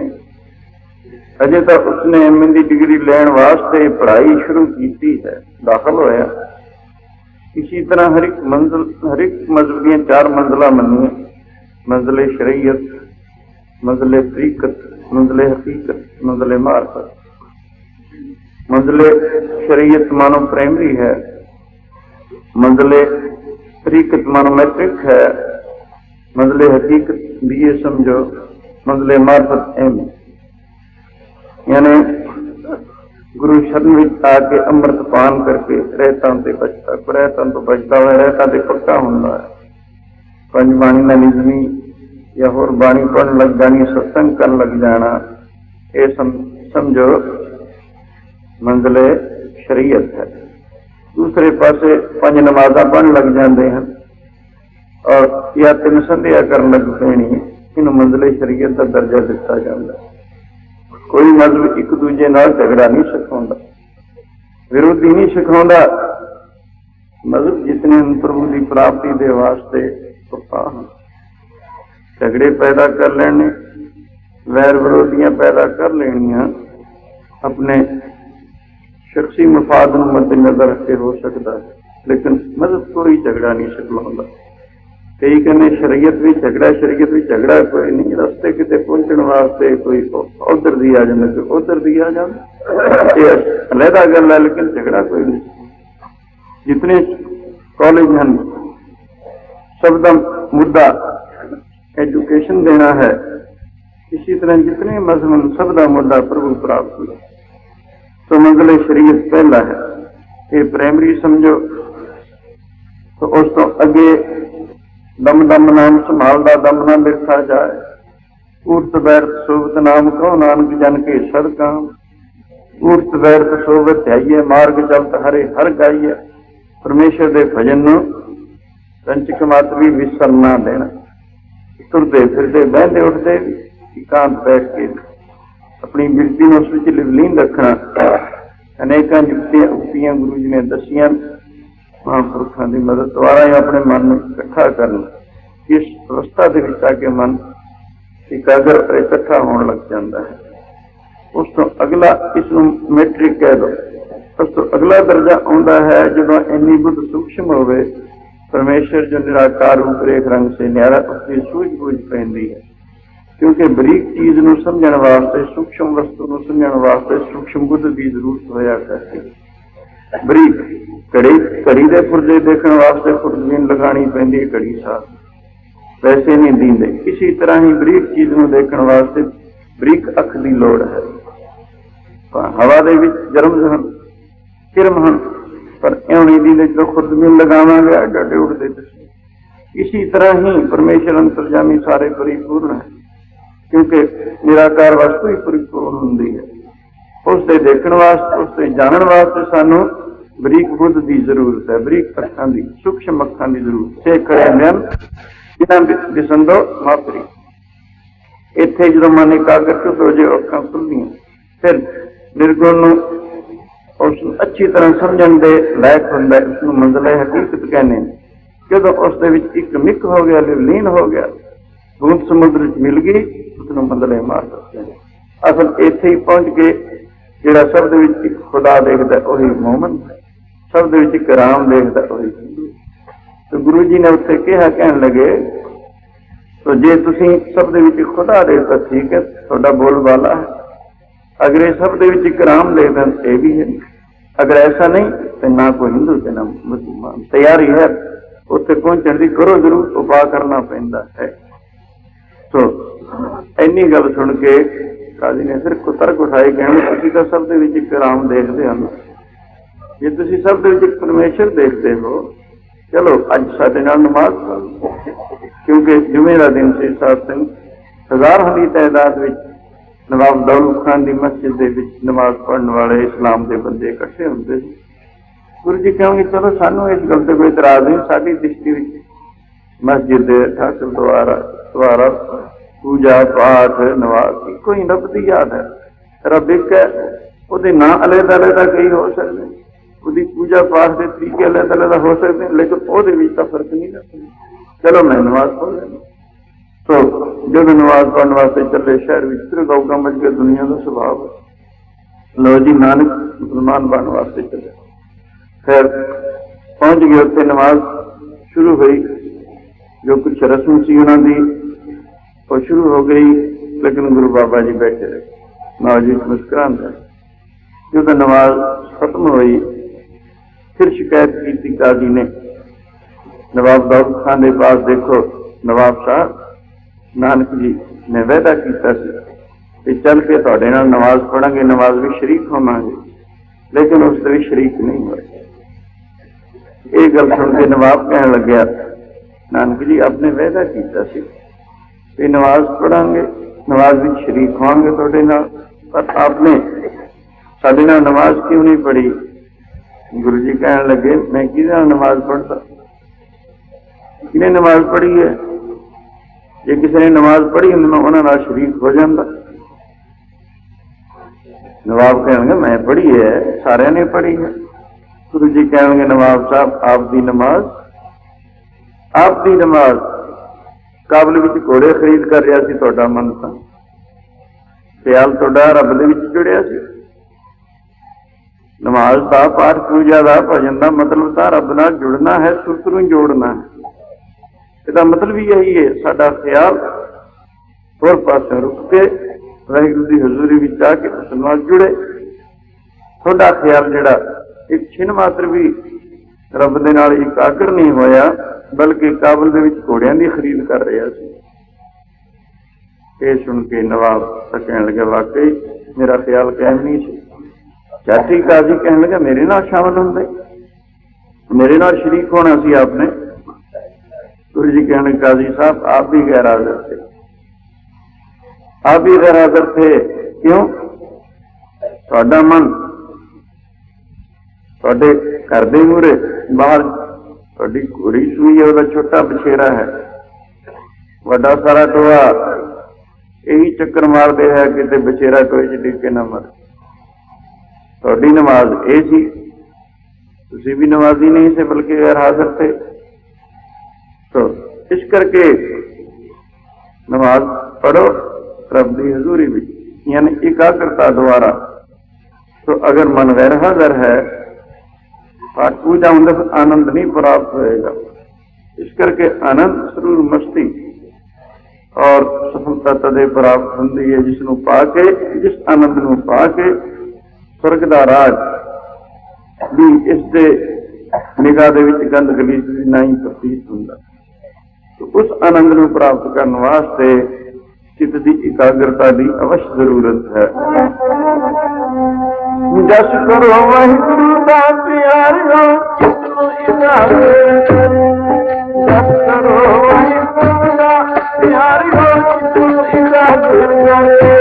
MA की डिग्री लैन वास्ते पढ़ाई शुरू की है दाखिल होया। इसी तरह हर एक मजहब दी 4 मंजिला मनिया मंजिले शरीयत मंजिले तरीकत मंजिले हकीकत मंजिले मार्फत मंजिले शरीयत मानो प्राइमरी है मंजिले तरीकत मानो मैट्रिक है मंजिले हकीकत BA समझो मंजिले मार्फत MA यानी गुरु शरण में आके अमृत पान करके रहता से बचता रहता तो बचता हुआ रहता तो पक्का होंगे पंज बाणी का निजमी या होर बाणी पढ़न लग जानी सत्संग कर लग जाना ये समझो मंजिले शरीयत है। दूसरे पासे 5 नमाजा पढ़न लग जाते हैं और या 3 संध्या कर लग पैनी इन मंजिले शरीयत का दर्जा दिता जाता है। कोई मजहब एक दूजे नाल झगड़ा नहीं सिखाता विरोधी नहीं सिखाता मजहब जितने प्रभु की प्राप्ति के वास्ते पुख्ता हैं झगड़े पैदा कर लेने वैर विरोधियां पैदा कर लेनिया अपने शख्सी मफाद को मद्देनजर रखे हो सकता है लेकिन मजहब कोई झगड़ा नहीं सिखलाता। कई कहने शरीयत भी झगड़ा कोई नहीं रस्ते किते पहुंचने वास्ते कोई उधर दी आ जाता कोई उधर दी आ जाता अलहदा गल है लेकिन झगड़ा कोई नहीं। जितने कॉलेज हैं सबका मुद्दा एजुकेशन देना है इसी तरह जितने मजहब सबका मुद्दा प्रभु प्राप्त हुआ तो मंजिले शरीयत पहला है ये प्राइमरी समझो तो उस तो अगे दम दम नाम संभालदा दम ना बिरथा जाए, ऊर्त बैरत सोवत नाम कहो नानक जन के सदकाम, ऊर्त बैरत सोवत ध्याइए मार्ग चलत हरे हर गाइए, परमेश्वर दे भजन नूं कंचक मत भी विसर ना देना, तुरते फिरते बहते उठते भी एकांत बैठ के अपनी बिरती में उस विच लीन रखना। अनेकों जुक्तियां उक्तियां गुरु जी ने दसियां, महापुरुषों की मदद द्वारा ही अपने मन में इकट्ठा करना। इस अवस्था के विच आके मन एकाग्र इकट्ठा होने लग जाता है। उस तो अगला इसनूं मैट्रिक कह दो, उस तो अगला दर्जा आता है जो इन्नी बुद्ध सूक्ष्म होवे, परमेश्वर जो निराकार रूप रेख रंग से न्यारा उसकी सूझबूझ पैंदी है। क्योंकि बरीक चीज नूं समझण वास्ते, सूक्ष्म वस्तु नूं समझण वास्ते सूक्ष्म बुद्ध की जरूरत होया करती है। बरीक घड़ी दे पुरजे देखने वास्ते खुरदबीन लगानी पैंदी है, घड़ी साथ वैसे नहीं दींदे। इसी तरह ही बरीक चीज नूं देखने वास्ते बरीक अख की लोड़ है। हवा दे विच जरम हन, किरम हन, पर इउं नहीं दींदे जो खुरदबीन लगावांगे अड्डे उड़दे दसे। इसी तरह ही परमेश्वर अंतर्जामी सारे परिपूर्ण है, क्योंकि निराकार वस्तु ही परिपूर्ण होंदी है। उसके देखने वास्ते, उसके जानने वास्ते सानू बरीक बुद्ध की जरूरत है, बरीक अखां की, सूक्ष्म अखां की जरूरत से खड़े मन जिन्हें दिसंदो मापरी। इत्थे जो मन एकाग्रत हो जाए अखां खुलदियां, फिर निर्गुण उस अच्छी तरह समझण दे लायक हुंदा है। उसनूं मंज़िल हकीकत कहने। जदों उसदे विच एक मिक हो गया, लीन हो गया, बूंद समुद्र च मिल गई, उसनूं मंज़िल मार सकते हैं। असल इत्थे ही पहुंच के जिहड़ा शब्द विच एक खुदा देखदा वही मोमन है, शब्द विच एक राम देखदा वही हिंदू। तो गुरु जी ने उत्थे कहा, कहण लगे तो जे तुसीं शब्द विच खुदा देखदा ठीक है, तुहाडा बोलबाला है। अगर ये शब्द विच एक राम देखदा ये भी है। अगर ऐसा नहीं तो ना कोई हिंदू ते ना मुसलमान। तैयारी है उत्थे पहुंचण दी, करो जरूर, उपाय करना पैंदा है। तो इन्नी गल सुन के काजी ने फिर तर्क उठाए, कहने तुसीं तां शब्द विच एक राम देखदे हो, जे तुसीं शब्द विच एक परमेश्वर देखते हो, चलो अज साडे नाल नमाज पढ़ो। क्योंकि जुमे का दिन से सत्संग हजारां की तादाद विच नवाब दौलत खान की मस्जिद के विच नमाज पढ़ने वाले इस्लाम के बंदे इकट्ठे होंगे। गुरु जी कहोगे चलो सानू इस गल से कोई इतराज नहीं, साडी दृष्टि विच मस्जिद, ठाकुर द्वारा पूजा पाठ नमाज इको ही रब की याद है। रब एक है, उसके नाम अलग अलग कई हो सकते, उसकी पूजा पाठ के तरीके अलग अलग हो सकते हैं, लेकिन वो फर्क नहीं लगता। चलो मैं नमाज पढ़ लेना। तो जब नमाज पढ़ने वास्ते चले शहर में, फिर गौगा मच गया, दुनिया का स्वभाव है। लो जी नानक मुसलमान बनने वास्ते चले, फिर पहुंच गए उत्थे, नमाज शुरू हुई। जो कुछ रस्म सी उन्होंने वो शुरू हो गई, लेकिन गुरु बाबा जी बैठे रहे, नवाज जी मुस्कुराते। जो नमाज खत्म हुई, फिर शिकायत की काजी ने नवाब दौलत खान के पास, देखो नवाब साहब, नानक जी ने वायदा किया कि चल के तुहाडे नाल नमाज पढ़ांगे, नमाज भी शरीक होवांगे, लेकिन उस भी शरीक नहीं हुए। ये गल सुन के नवाब कहने लग्या, नानक जी आपने वायदा किया कि नमाज पढ़ांगे, नमाज भी शरीक होवांगे तुहाडे नाल, पर आपने साडे नाल नमाज क्यों नहीं पढ़ी? गुरु जी कहने लगे, मैं किहदे नाल नमाज पढ़दा? किहने नमाज पढ़ी है? जे किसी ने नमाज पढ़ी मैं उन्होंने नाल शरीक हो जाता। नवाब कहेंगे मैं पढ़ी है, सारे ने पढ़ी है। गुरु जी कहेंगे नवाब साहब आपकी नमाज काबल विच घोड़े खरीद कर रहा सी, तुहाडा मन तां ख्याल तुहाडा रब दे विच जुड़िया सी। नमाज का पाठ पूजा का भजन का मतलब तो रब नाल जुड़ना है, सुरत नूं जोड़ना है। इसका मतलब ही यही है, साडा ख्याल होर पासे रुक के वाहिगुरू की हजूरी विच आके उस नाल जुड़े। तुहाडा ख्याल जिहड़ा एक छिन मात्र भी रब दे नाल एकाग्र नहीं होया, बल्कि काबल दे विच घोड़ियां दी खरीद कर रहा सी। ये सुन के नवाब कहने लगे, वाकई मेरा ख्याल कायम नहीं सी। चाची काजी कहने लगे, मेरे नाल शामिल होंदे, मेरे नाल शरीक होना सी आपने। गुरु जी कहने काजी साहब आप भी गैर हाजिर थे, आप भी गैर हाजिर थे। क्यों? तुहाडा मन तुहाडे घर दे मूहरे बाहर तुहाडी घोड़ी सूई है, वह छोटा बछेरा है, वड्डा सारा टोआ यही चक्कर मारते है कि बछेरा टोए च डिग के ना मर। तुहाडी नमाज ये सी, तुसीं भी नमाजी नहीं से बल्कि गैर हाजिर थे। तो इस करके नमाज पढ़ो रब की हजूरी में, यानी एकाग्रता द्वारा। तो अगर मन गैर हाजिर है पाठ पूजा अंदर आनंद नहीं प्राप्त होएगा। इस करके आनंद सुरूर मस्ती और सफलता तदे प्राप्त होती है जिसनों पाके, जिस आनंद नूं पाके स्वर्ग दा राज भी इसके निगाह दे विच गंद गलीस नहीं प्रतीत हुंदा। तो उस आनंद नूं प्राप्त करने वास्ते चित्त की एकाग्रता की अवश्य जरूरत है। जस करो वाहिगुरू दा प्यारियो चित्त नूं एकाग्र, जस करो वाहिगुरू दा प्यारियो चित्त नूं एकाग्र करे।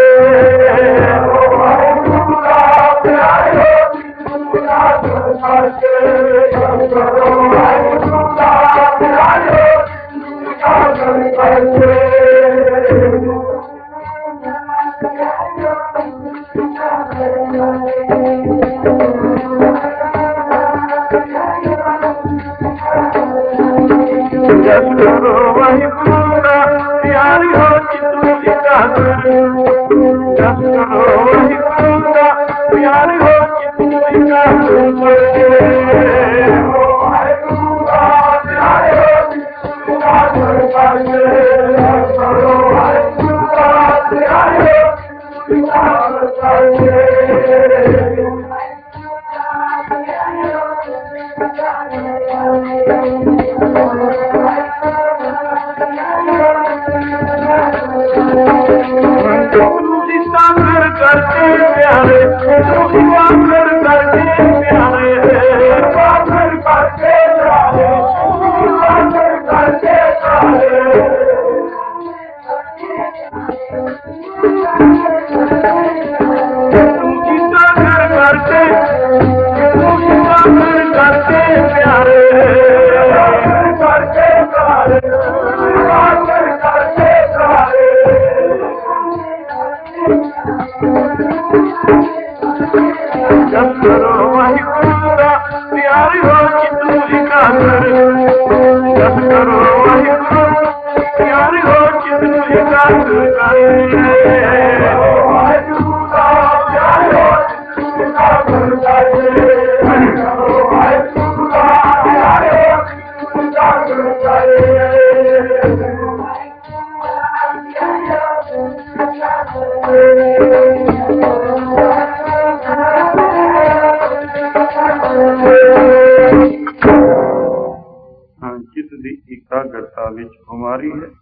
एकाग्रता विच खुमारी है,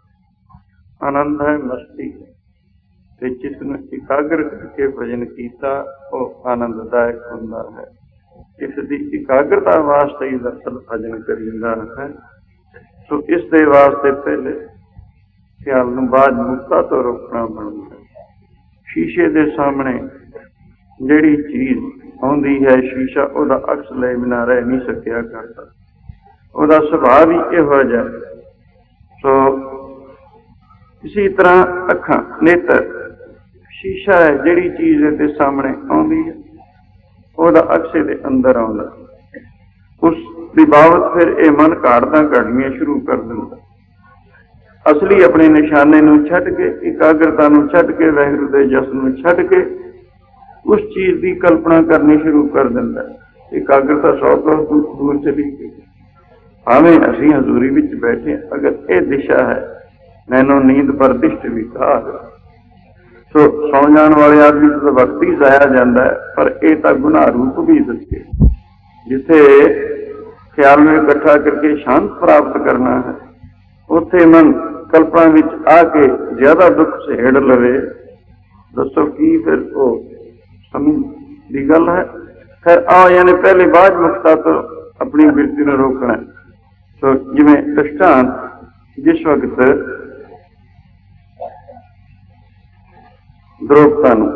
आनंद है, मस्ती है। ते चित्त नूं एकाग्र करके भजन कीता वह आनंददायक हुंदा है। इसकी एकाग्रता वास्ते ही दरअसल भजन करीदा है। तो इस दे वास्ते पहले ख्याल नूं बाज मुक्ता तो रोकना बनता है। शीशे दे सामने जिहड़ी चीज आउंदी है, शीशा उहदा अक्स ले बिना रह नहीं सकिया करता, उहदा सुभाव ही इहो जिहा। सो इसी तरह अखां नेत्र शीशा है, जिहड़ी चीज इहदे सामने आउंदी है उहदा अक्स इहदे अंदर आउंदा, उस दी बाबत फिर यह मन घाड़तां घड़नियां शुरू कर दिंदा। असली अपने निशाने नूं छड्ड के, एकाग्रता नूं छड्ड के, वाहिगुरू दे जस नूं छड्ड के उस चीज की कल्पना करनी शुरू कर दिंदा। एकाग्रता 100 कोस दूर चली गई। भावें असीं हजूरी विच बैठे, अगर यह दिशा है नैनो नींद पर दिष्ट विकार, सो सौ जाने वाले आदमी तो वक्त ही जाया जाता है। पर यह तो गुनाह रूप भी दसे, जिथे ख्याल में इकट्ठा करके शांत प्राप्त करना है, उत्थे मन कल्पना विच आके ज्यादा दुख सहेड़ लवे। दसो की फिर वो समझ की गल है। खैर आओ, यानी पहले बाज मुक्ता तो अपनी बिरती ਨੂੰ रोकना। सो जिवें दृष्टांत, जिस वक्त द्रौपदा नूं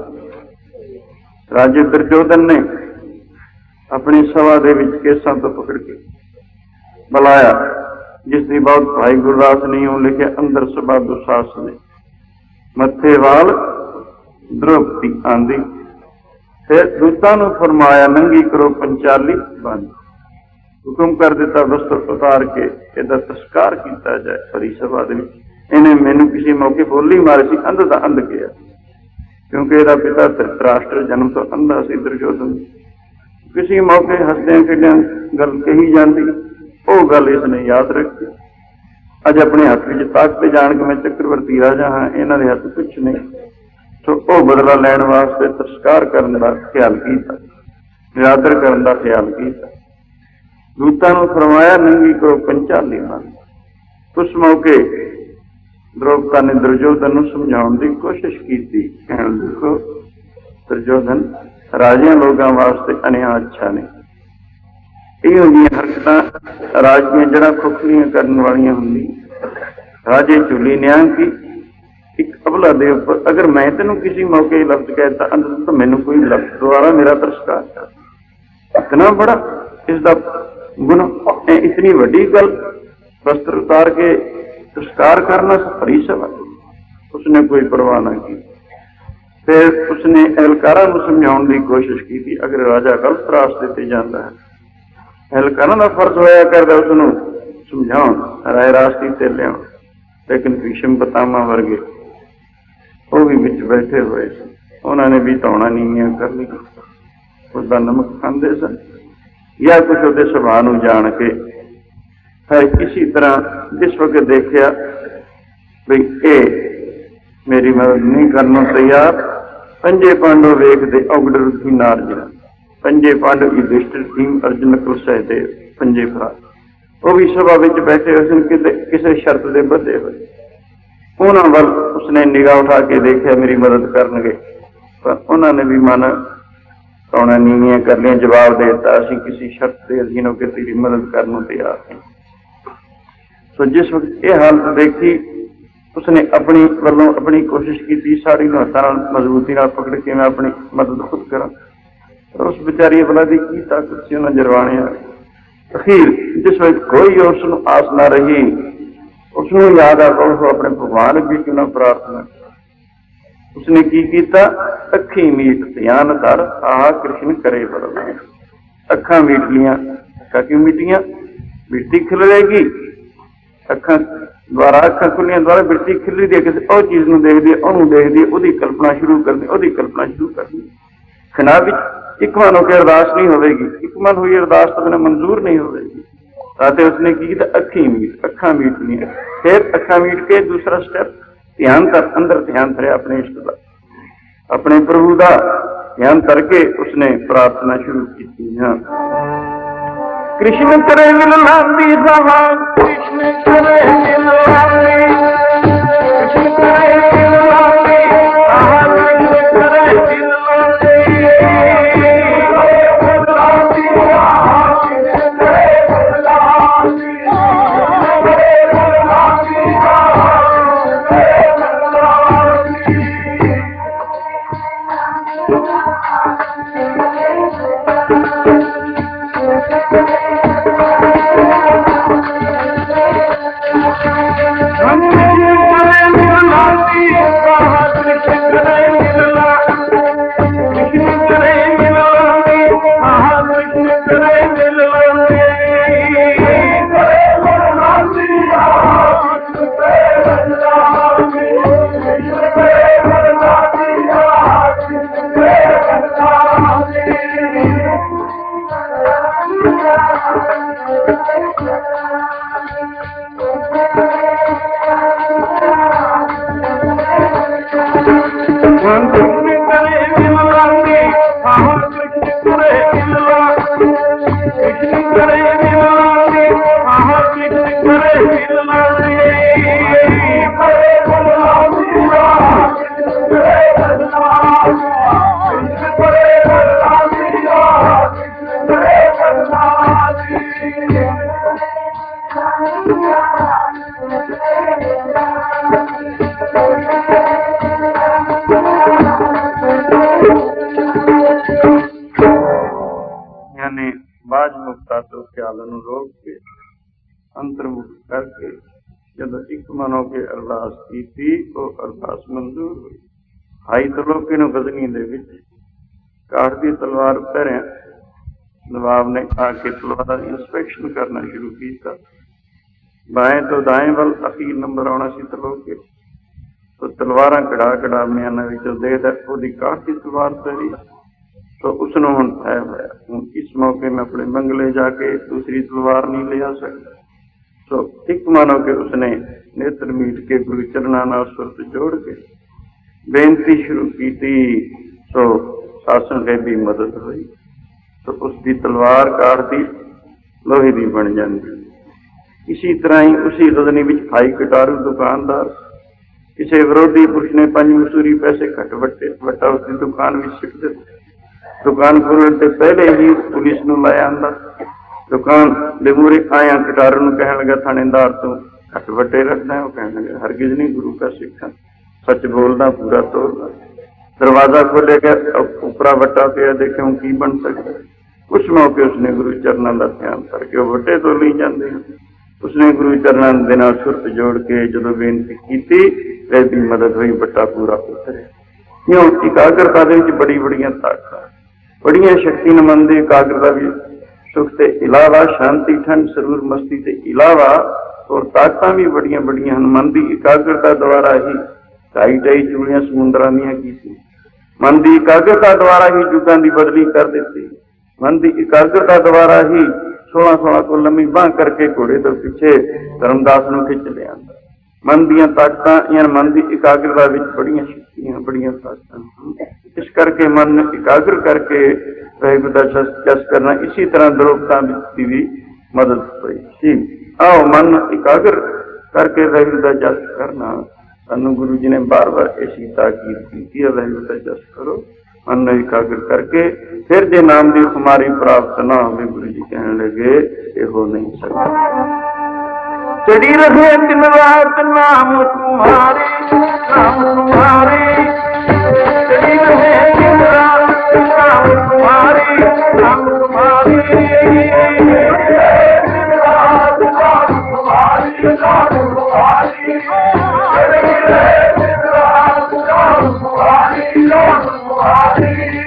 राजे दुर्योधन ने अपनी सभा दे विच केसां तो पकड़ के बुलाया, जिसकी बहुत भाई गुरदास ने यूं लिखे, अंदर सभा दुसास ने मथे वाल द्रौपदी आंदी। फिर दूतां नूं फरमाया, नंगी करो पंचाली बंद। हुक्म कर दिता वस्त्र उतार के इहदा तस्कार किया जाए। भरी सभा दे विच इहने मैनूं किसी मौके बोली मारी सी, अंध दा अंध किया, क्योंकि इहदा पिता धृतराष्ट्र जन्म तो अंधा सी दुर्योधन। किसी मौके हसदियां खेडियां गल कही जाती, वो गल इसने याद रखी। अज अपने हथ में ताकते जान के मैं चक्रवर्ती राजा हाँ, इन्हां दे हथ कुछ नहीं। तो वह बदला लैण वास्ते तस्कार करने का ख्याल किया, निरादर करने का ख्याल किया। दूतां नूं फरमाया, नंगी करो पंचाली बंद। उस मौके द्रौपदा ने दुर्योधन नूं समझाउण दी कोशिश की। कहण देखो दुर्योधन, राजियां लोगों वास्ते अनिया अच्छा ने। इहो जिहियां हरकतां राज दीयां जड़ां खोखलियां करन वालियां हुंदियां। राजे झूली न्याय की एक अबला दे उपर अगर मैं तेनों किसी मौके लफ्ज कहता अंदर तो मैनू कोई लफ्ज द्वारा मेरा तिरस्कार कर, इतना बड़ा इसका गुण, इतनी वड्डी गल वस्त्र उतार के तिरस्कार करना भरी सभा। उसने कोई परवाह ना की। फिर उसने एहलकारां नूं समझाउण की कोशिश की। अगर राजा गलत रास्ते ते जांदा है, एहलकारां दा फर्ज होया करदा उसनूं समझाउण, राय रास्ते ते लिआउण। लेकिन भीष्म पितामह वर्गे वो भी विच बैठे हुए सन, उन्होंने भी धौणा नीवियां कर ली, उसका नमक खांदे सन, या कुछ उसके सुभाਅ नूं जाण के है। इसी तरह जिस वक्त देखा भी ये मेरी मदद नहीं करना तैयार, पंजे पांडव वेखदे औगड़ रुखी नारजना। पंजे पांडव युधिष्ठिर, भीम, अर्जुन, नकुल, सहदेव, पंजे भरा, वो भी सभा विच बैठे हुए सन, किसी शर्त दे बधे हुए। उन्होंने वाल उसने निगाह उठा के देखा मेरी मदद करनगे, पर उन्होंने भी मन धौणा नीवियां कर लिया। जवाब देता, असीं किसी शर्त के अधीन होकर तेरी मदद करने तैयार हैं। तो जिस वक्त ये हालत देखी, उसने अपनी वालों अपनी कोशिश की, साड़ी नूं हत्थां नाल मजबूती नाल पकड़ के मैं अपनी मदद खुद करा। पर उस बेचारी बला की ताकत से उन्हें जरवाने। अखीर जिस वक्त कोई उसनूं आस ना रही, उसनूं याद आ गया उसको अपने भगवान अगे क्यों ना प्रार्थना। उसने की कीता, अखी मीट ध्यान धर, आह कृष्ण करे बरदान। अखा मीट लिया, अखा क्यों मीटियां? बिरती खिलरेगी। अखा द्वारा, अखा खुलियां द्वारा बिरती खिलरी दी, किसी और चीज नूं देखदी है, उहनूं देखदी है, उहदी कल्पना शुरू करनी, उहदी कल्पना शुरू करनी। खना विच एक मन होकर अरदास नहीं होगी, एक मन हुई अरदास तो मैंने मंजूर नहीं होगी। ताते उसने की कीता, अखी मीट, अखा मीट लिया। फिर अखा मीट के दूसरा स्टेप ध्यान कर, अंदर ध्यान धरे अपने इष्ट का, अपने प्रभु का ध्यान करके उसने प्रार्थना शुरू की। हाँ, कृष्ण करे मिल लांदी सभा, कृष्ण करे मिल लांदी, कृष्ण करे मिल लांदी, आहा कृष्ण करे मिल लांदी, यानी बाज मुक्ता तो ख्याल रोक के अंतर्मुख करके जब एक मनो के अरदास की थी वो अरदास मंजूर हुई। हाई तलोके ने गजनी दे विच काठ दी तलवार पैर नवाब ने आके तलवार इंस्पेक्शन करना शुरू किया। बाएं तो दाएं वाल अखीर नंबर आना सी तलोके तो तलवार कड़ा कड़ा म्याना देखता वो काठ की तलवार पैरी तो उसने हुण तय होया इस मौके में अपने बंगले जाके दूसरी तलवार नहीं ले आ सकता। तो एक मानो के उसने नेत्र मीट के गुरु चरणा नाल सुरत जोड़ के बेनती शुरू की थी। तो शासन के भी मदद हुई तो उसकी तलवार काट दी लोहे की बन जाती। इसी तरह ही उसी गजनी विच खाई कटारू दुकानदार किसी विरोधी पुरुष ने 5 मसूरी पैसे घट वट्टा उसकी दुकान में सिट दिते। दुकान खोलने से पहले ही पुलिस नूं लै आंदा। दुकान दे मूहरे आया कटारू नूं कहण लगा थानेदार तू घट वट्टे रखदा है। वो कहण लगा हरगिज नहीं गुरु का सिखा सच बोलदा पूरा तोड़दा। दरवाजा खोले गया उपरा वट्टा पिया देखे हूं की बन सकता। उस मौके उसने गुरु चरणों का ध्यान करके वो वट्टे तो ली जाते हैं। उसने गुरु चरणों के नाल सुरत जोड़ के जो बेनती की फिर भी मदद हुई वट्टा पूरा उतरे। क्यों एकाग्रता बड़ी बड़िया ताकत बड़िया शक्ति न मंदी एकाग्रता भी सुख के इलावा शांति ठंड सरूर मस्ती के इलावा और ताकत भी बड़िया बड़िया मन की एकाग्रता द्वारा ही ढाई ढाई चूड़ियां समुद्रा दियां की मन की एकाग्रता द्वारा ही युगों की बदली कर दी। मन की एकाग्रता द्वारा ही 16 को लंबी बांह करके घोड़े तो पीछे धर्मदास को खिंच लिया। मन दियां ताकत या मन की एकाग्रता बड़िया शक्तियां बड़िया ताकत। इस करके मन एकाग्र करके वाहिगुरू का जस करना। इसी तरह द्रोपता की भी मदद हुई। आओ मन एकाग्र करके वाहिगुरू का जस करना। सानू गुरु जी ने बार बार ऐसी ताकीद की वाहिगुरू का जस करो मन एकाग्र करके। फिर जे नाम दी हमारी प्राप्त ना हो गुरु जी कहने लगे ये हो नहीं सकता। चढ़ी रहे दिन रात नाम तुम्हारे नाम तुम्हारे चढ़ी रहे दिन रात नाम तुम्हारे नाम तुम्हारे दिन रात नाम तुम्हारे नाम तुम्हारे चढ़ी रहे दिन रात नाम तुम्हारे नाम तुम्हारे।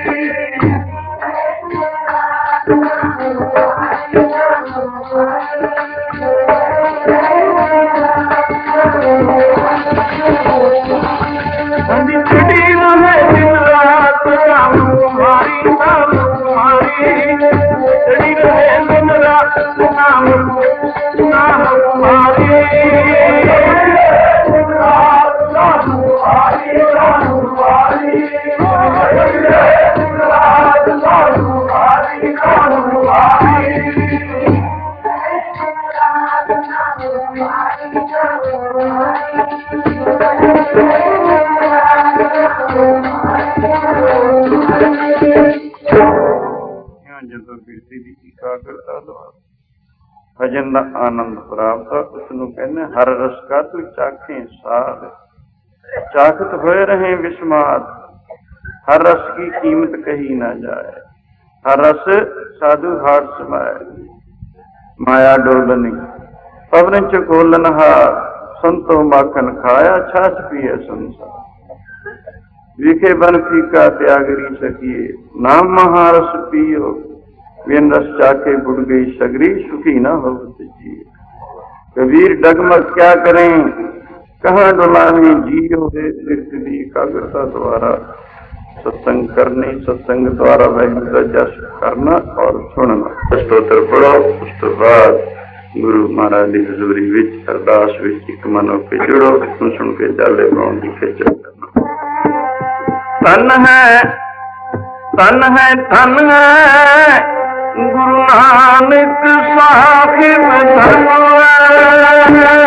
भजन का आनंद प्राप्त उसनू कहने हर रस का तू चाखे साध चाखत होए रहे विस्माद। हर रस की कीमत कही ना जाए हर रस साधु हार समाए। माया डोलनी पवन चकोलन हार संतो माखन खाया छाछ पिए संसार। विखे बन फीका त्यागरी सकिए नाम महारस पियो बिन रस चाके बुढ़ गई सगरी सुखी न हो जिए। कबीर डगमग क्या करें कहाँ डुलावे जियो है की एकाग्रता द्वारा सत्संग करने सत्संग द्वारा वाहिगुरू का जस करना और सुनना। स्तोत्र पढ़ो उस तो बाद गुरु महाराज की हजूरी विच अरदास विच एक मन होके जुड़ो सुन के चाले पाउण की खिचड़ करना। धन है धन है धन है गुरु नानक साहिब धन है।